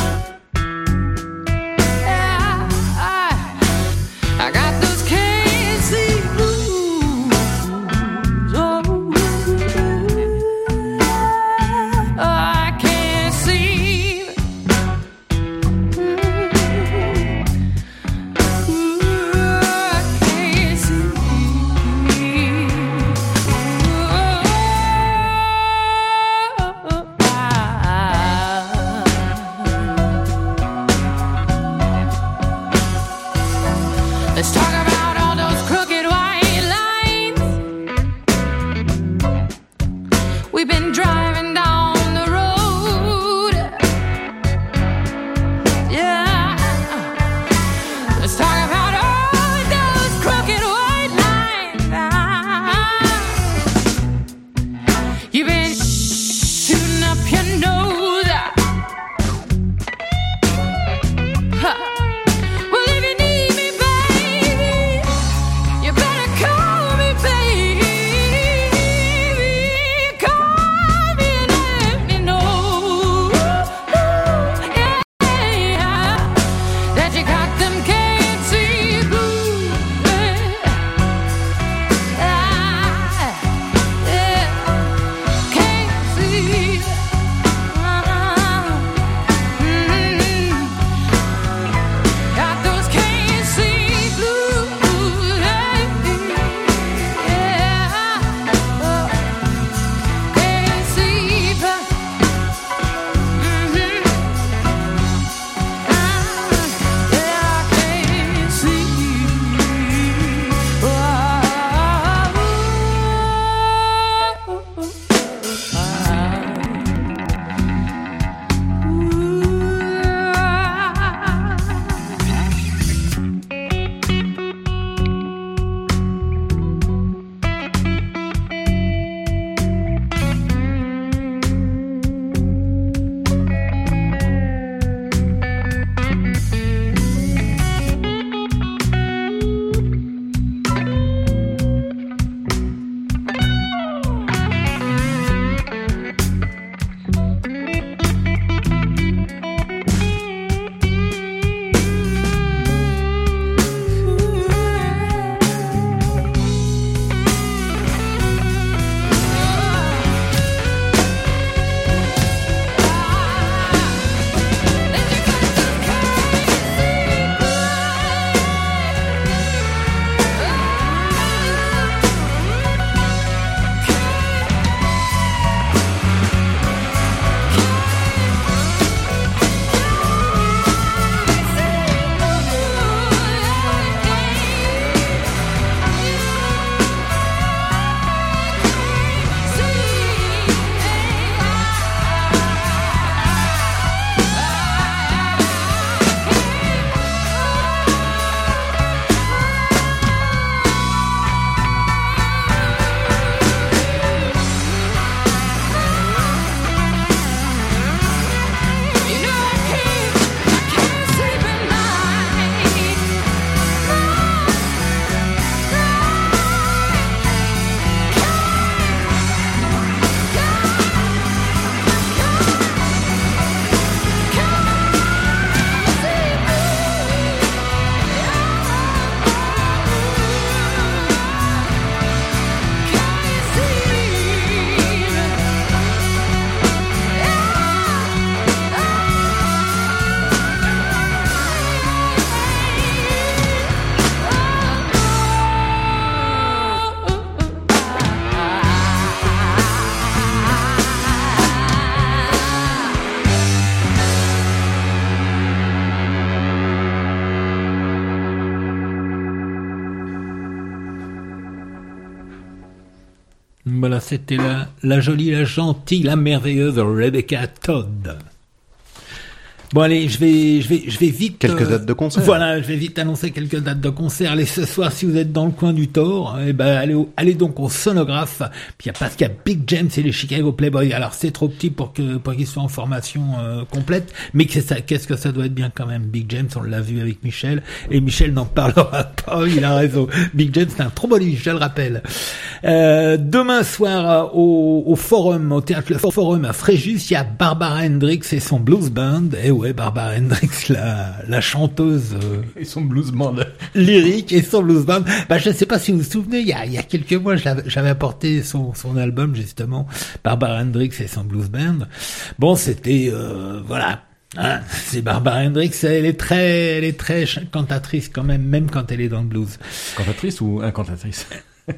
Yeah, I got those can't sleep blues. Oh, I Voilà, c'était la jolie, la gentille, la merveilleuse Rebecca Todd. Bon allez, je vais vite. Quelques dates de concert. Voilà, je vais vite annoncer quelques dates de concert. Allez, ce soir, si vous êtes dans le coin du Thor, eh ben allez donc au Sonographe. Puis parce qu'il y a Big James et les Chicago Playboys. Alors c'est trop petit pour qu'ils soient en formation complète, mais qu'est-ce que ça doit être bien quand même. Big James, on l'a vu avec Michel, et Michel n'en parlera pas. Il a raison. Big James, c'est un trop bon livre, je le rappelle. Demain soir au Forum, au théâtre Le Forum à Fréjus, il y a Barbara Hendricks et son blues band. Et ouais, Barbara Hendricks, la chanteuse et son blues band lyrique et son blues band. Bah, je ne sais pas si vous vous souvenez, il y a quelques mois, j'avais apporté son album justement, Barbara Hendricks et son blues band. Bon, c'était voilà. Hein, c'est Barbara Hendricks, elle est très cantatrice quand même quand elle est dans le blues. Cantatrice ou incantatrice?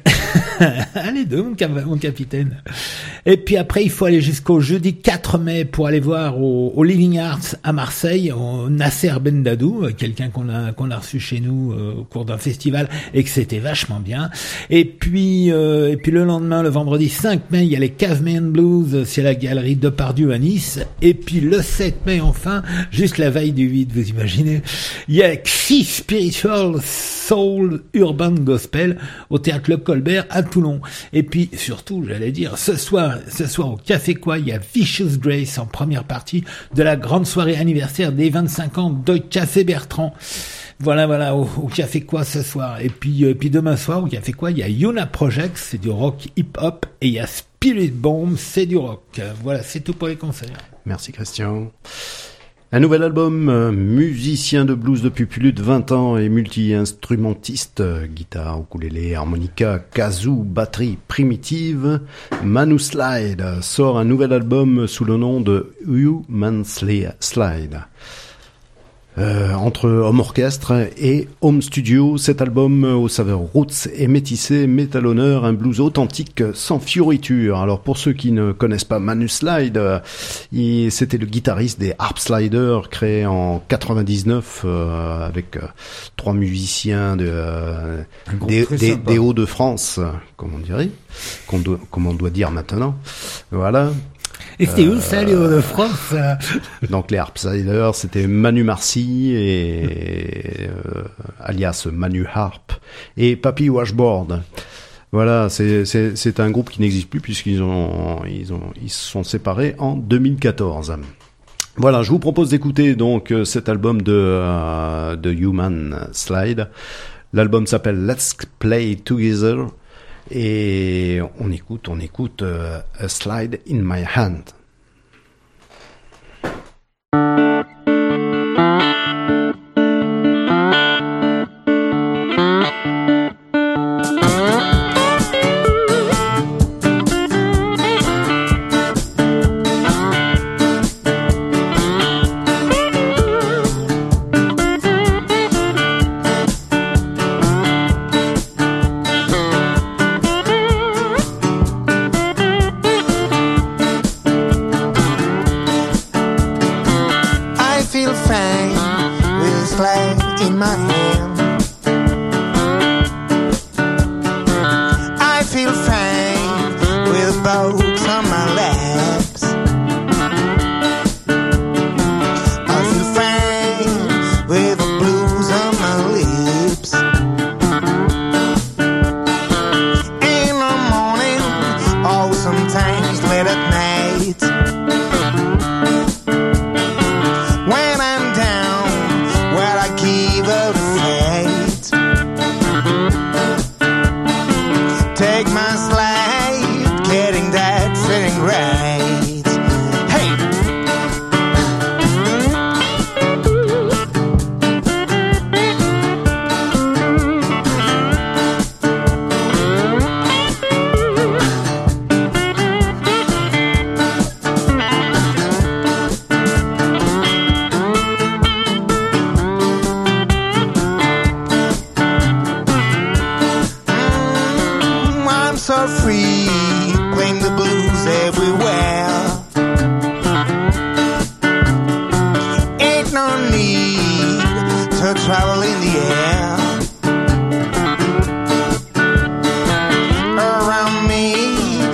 Les deux, mon capitaine. Et puis après, il faut aller jusqu'au jeudi 4 mai pour aller voir au Living Arts à Marseille, Nasser Bendadou, quelqu'un qu'on a reçu chez nous au cours d'un festival et que c'était vachement bien. Et puis le lendemain, le vendredi 5 mai, il y a les Caveman Blues, c'est la galerie Depardieu à Nice. Et puis le 7 mai, enfin, juste la veille du 8, vous imaginez, il y a Xi Spiritual Soul Urban Gospel au théâtre Le Colbert à Toulon. Et puis surtout, j'allais dire, ce soir au Café Quoi, il y a Vicious Grace en première partie de la grande soirée anniversaire des 25 ans de Café Bertrand. Voilà, au Café Quoi ce soir. Et puis demain soir, au Café Quoi, il y a Yuna Project, c'est du rock hip-hop, et il y a Spirit Bomb, c'est du rock. Voilà, c'est tout pour les concerts. Merci Christian. Un nouvel album, musicien de blues depuis plus de 20 ans et multi-instrumentiste, guitare, ukulélé, harmonica, kazoo, batterie primitive, Manu Slide sort un nouvel album sous le nom de Human Slide. Entre home orchestre et home studio, cet album aux saveurs roots et métissé met à l'honneur un blues authentique sans fioriture. Alors pour ceux qui ne connaissent pas Manu Slide, c'était le guitariste des Harp Sliders créé en 99 avec 3 musiciens des Hauts-de-France, comme on dirait, comme on doit dire maintenant. Voilà. Et c'était où ça, les Hauts-de-France? Donc les Harpsiders, c'était Manu Marcy alias Manu Harp et Papy Washboard. Voilà, c'est un groupe qui n'existe plus puisqu'ils se sont séparés en 2014. Voilà, je vous propose d'écouter donc cet album de Human Slide. L'album s'appelle Let's Play Together. Et on écoute A Slide in My Hand. Around me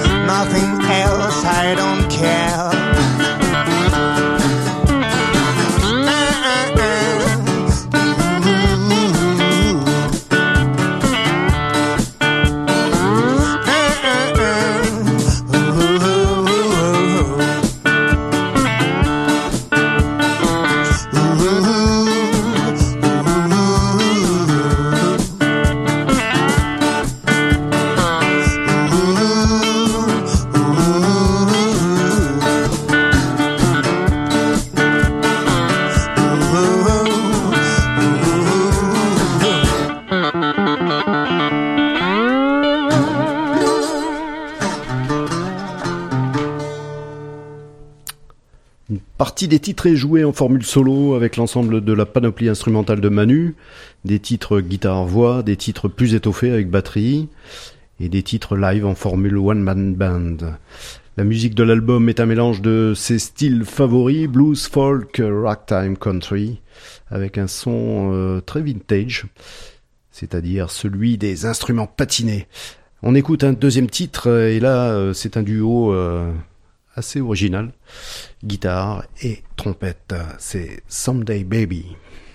partie des titres est jouée en formule solo avec l'ensemble de la panoplie instrumentale de Manu, des titres guitare-voix, des titres plus étoffés avec batterie et des titres live en formule one-man band. La musique de l'album est un mélange de ses styles favoris, blues, folk, ragtime, country, avec un son très vintage, c'est-à-dire celui des instruments patinés. On écoute un deuxième titre et là c'est un duo assez original, guitare et trompette, c'est Someday Baby.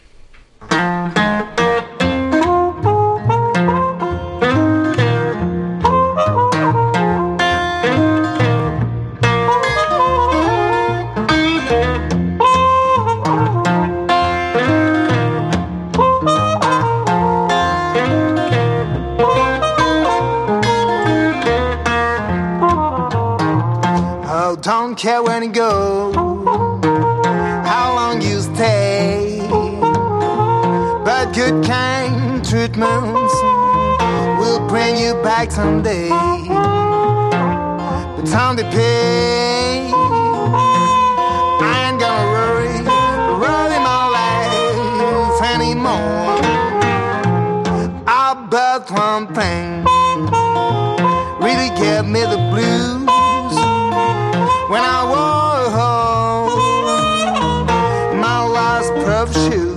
Don't care when you go, how long you stay, but good kind treatments will bring you back someday. But someday pay, I ain't gonna worry my life anymore. But one thing really gave me the blues. When I wore home my last pair of shoes,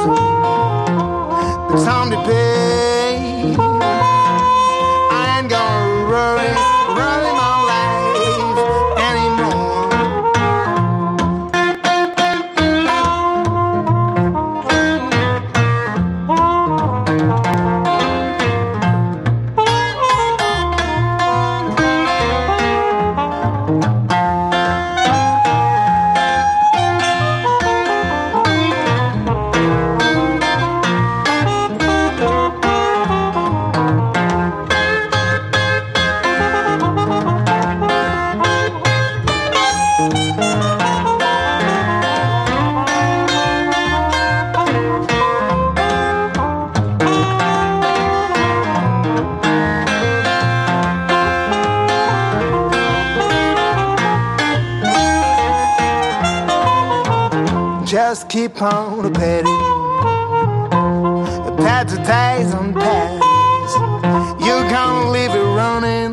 but someday, babe, I ain't gonna worry my life anymore. Just keep on petting, pat the days on pass. You're gonna leave it running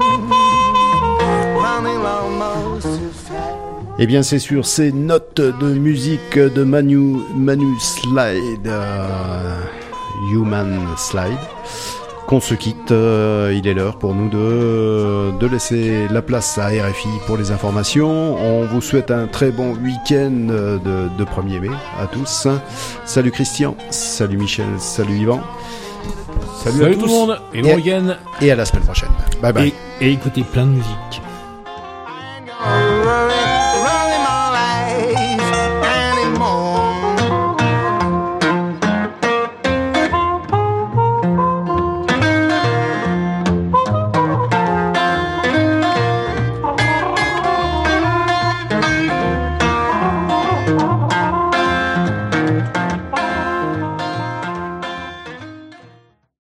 almost too fast. Eh bien, c'est sur ces notes de musique de Manu Slide, Human Slide, qu'on se quitte. Il est l'heure pour nous de laisser la place à RFI pour les informations. On vous souhaite un très bon week-end de 1er mai à tous. Salut Christian, salut Michel, salut Yvan. Salut à tout le monde et bon week-end. Et à la semaine prochaine. Bye bye. Et écoutez plein de musique.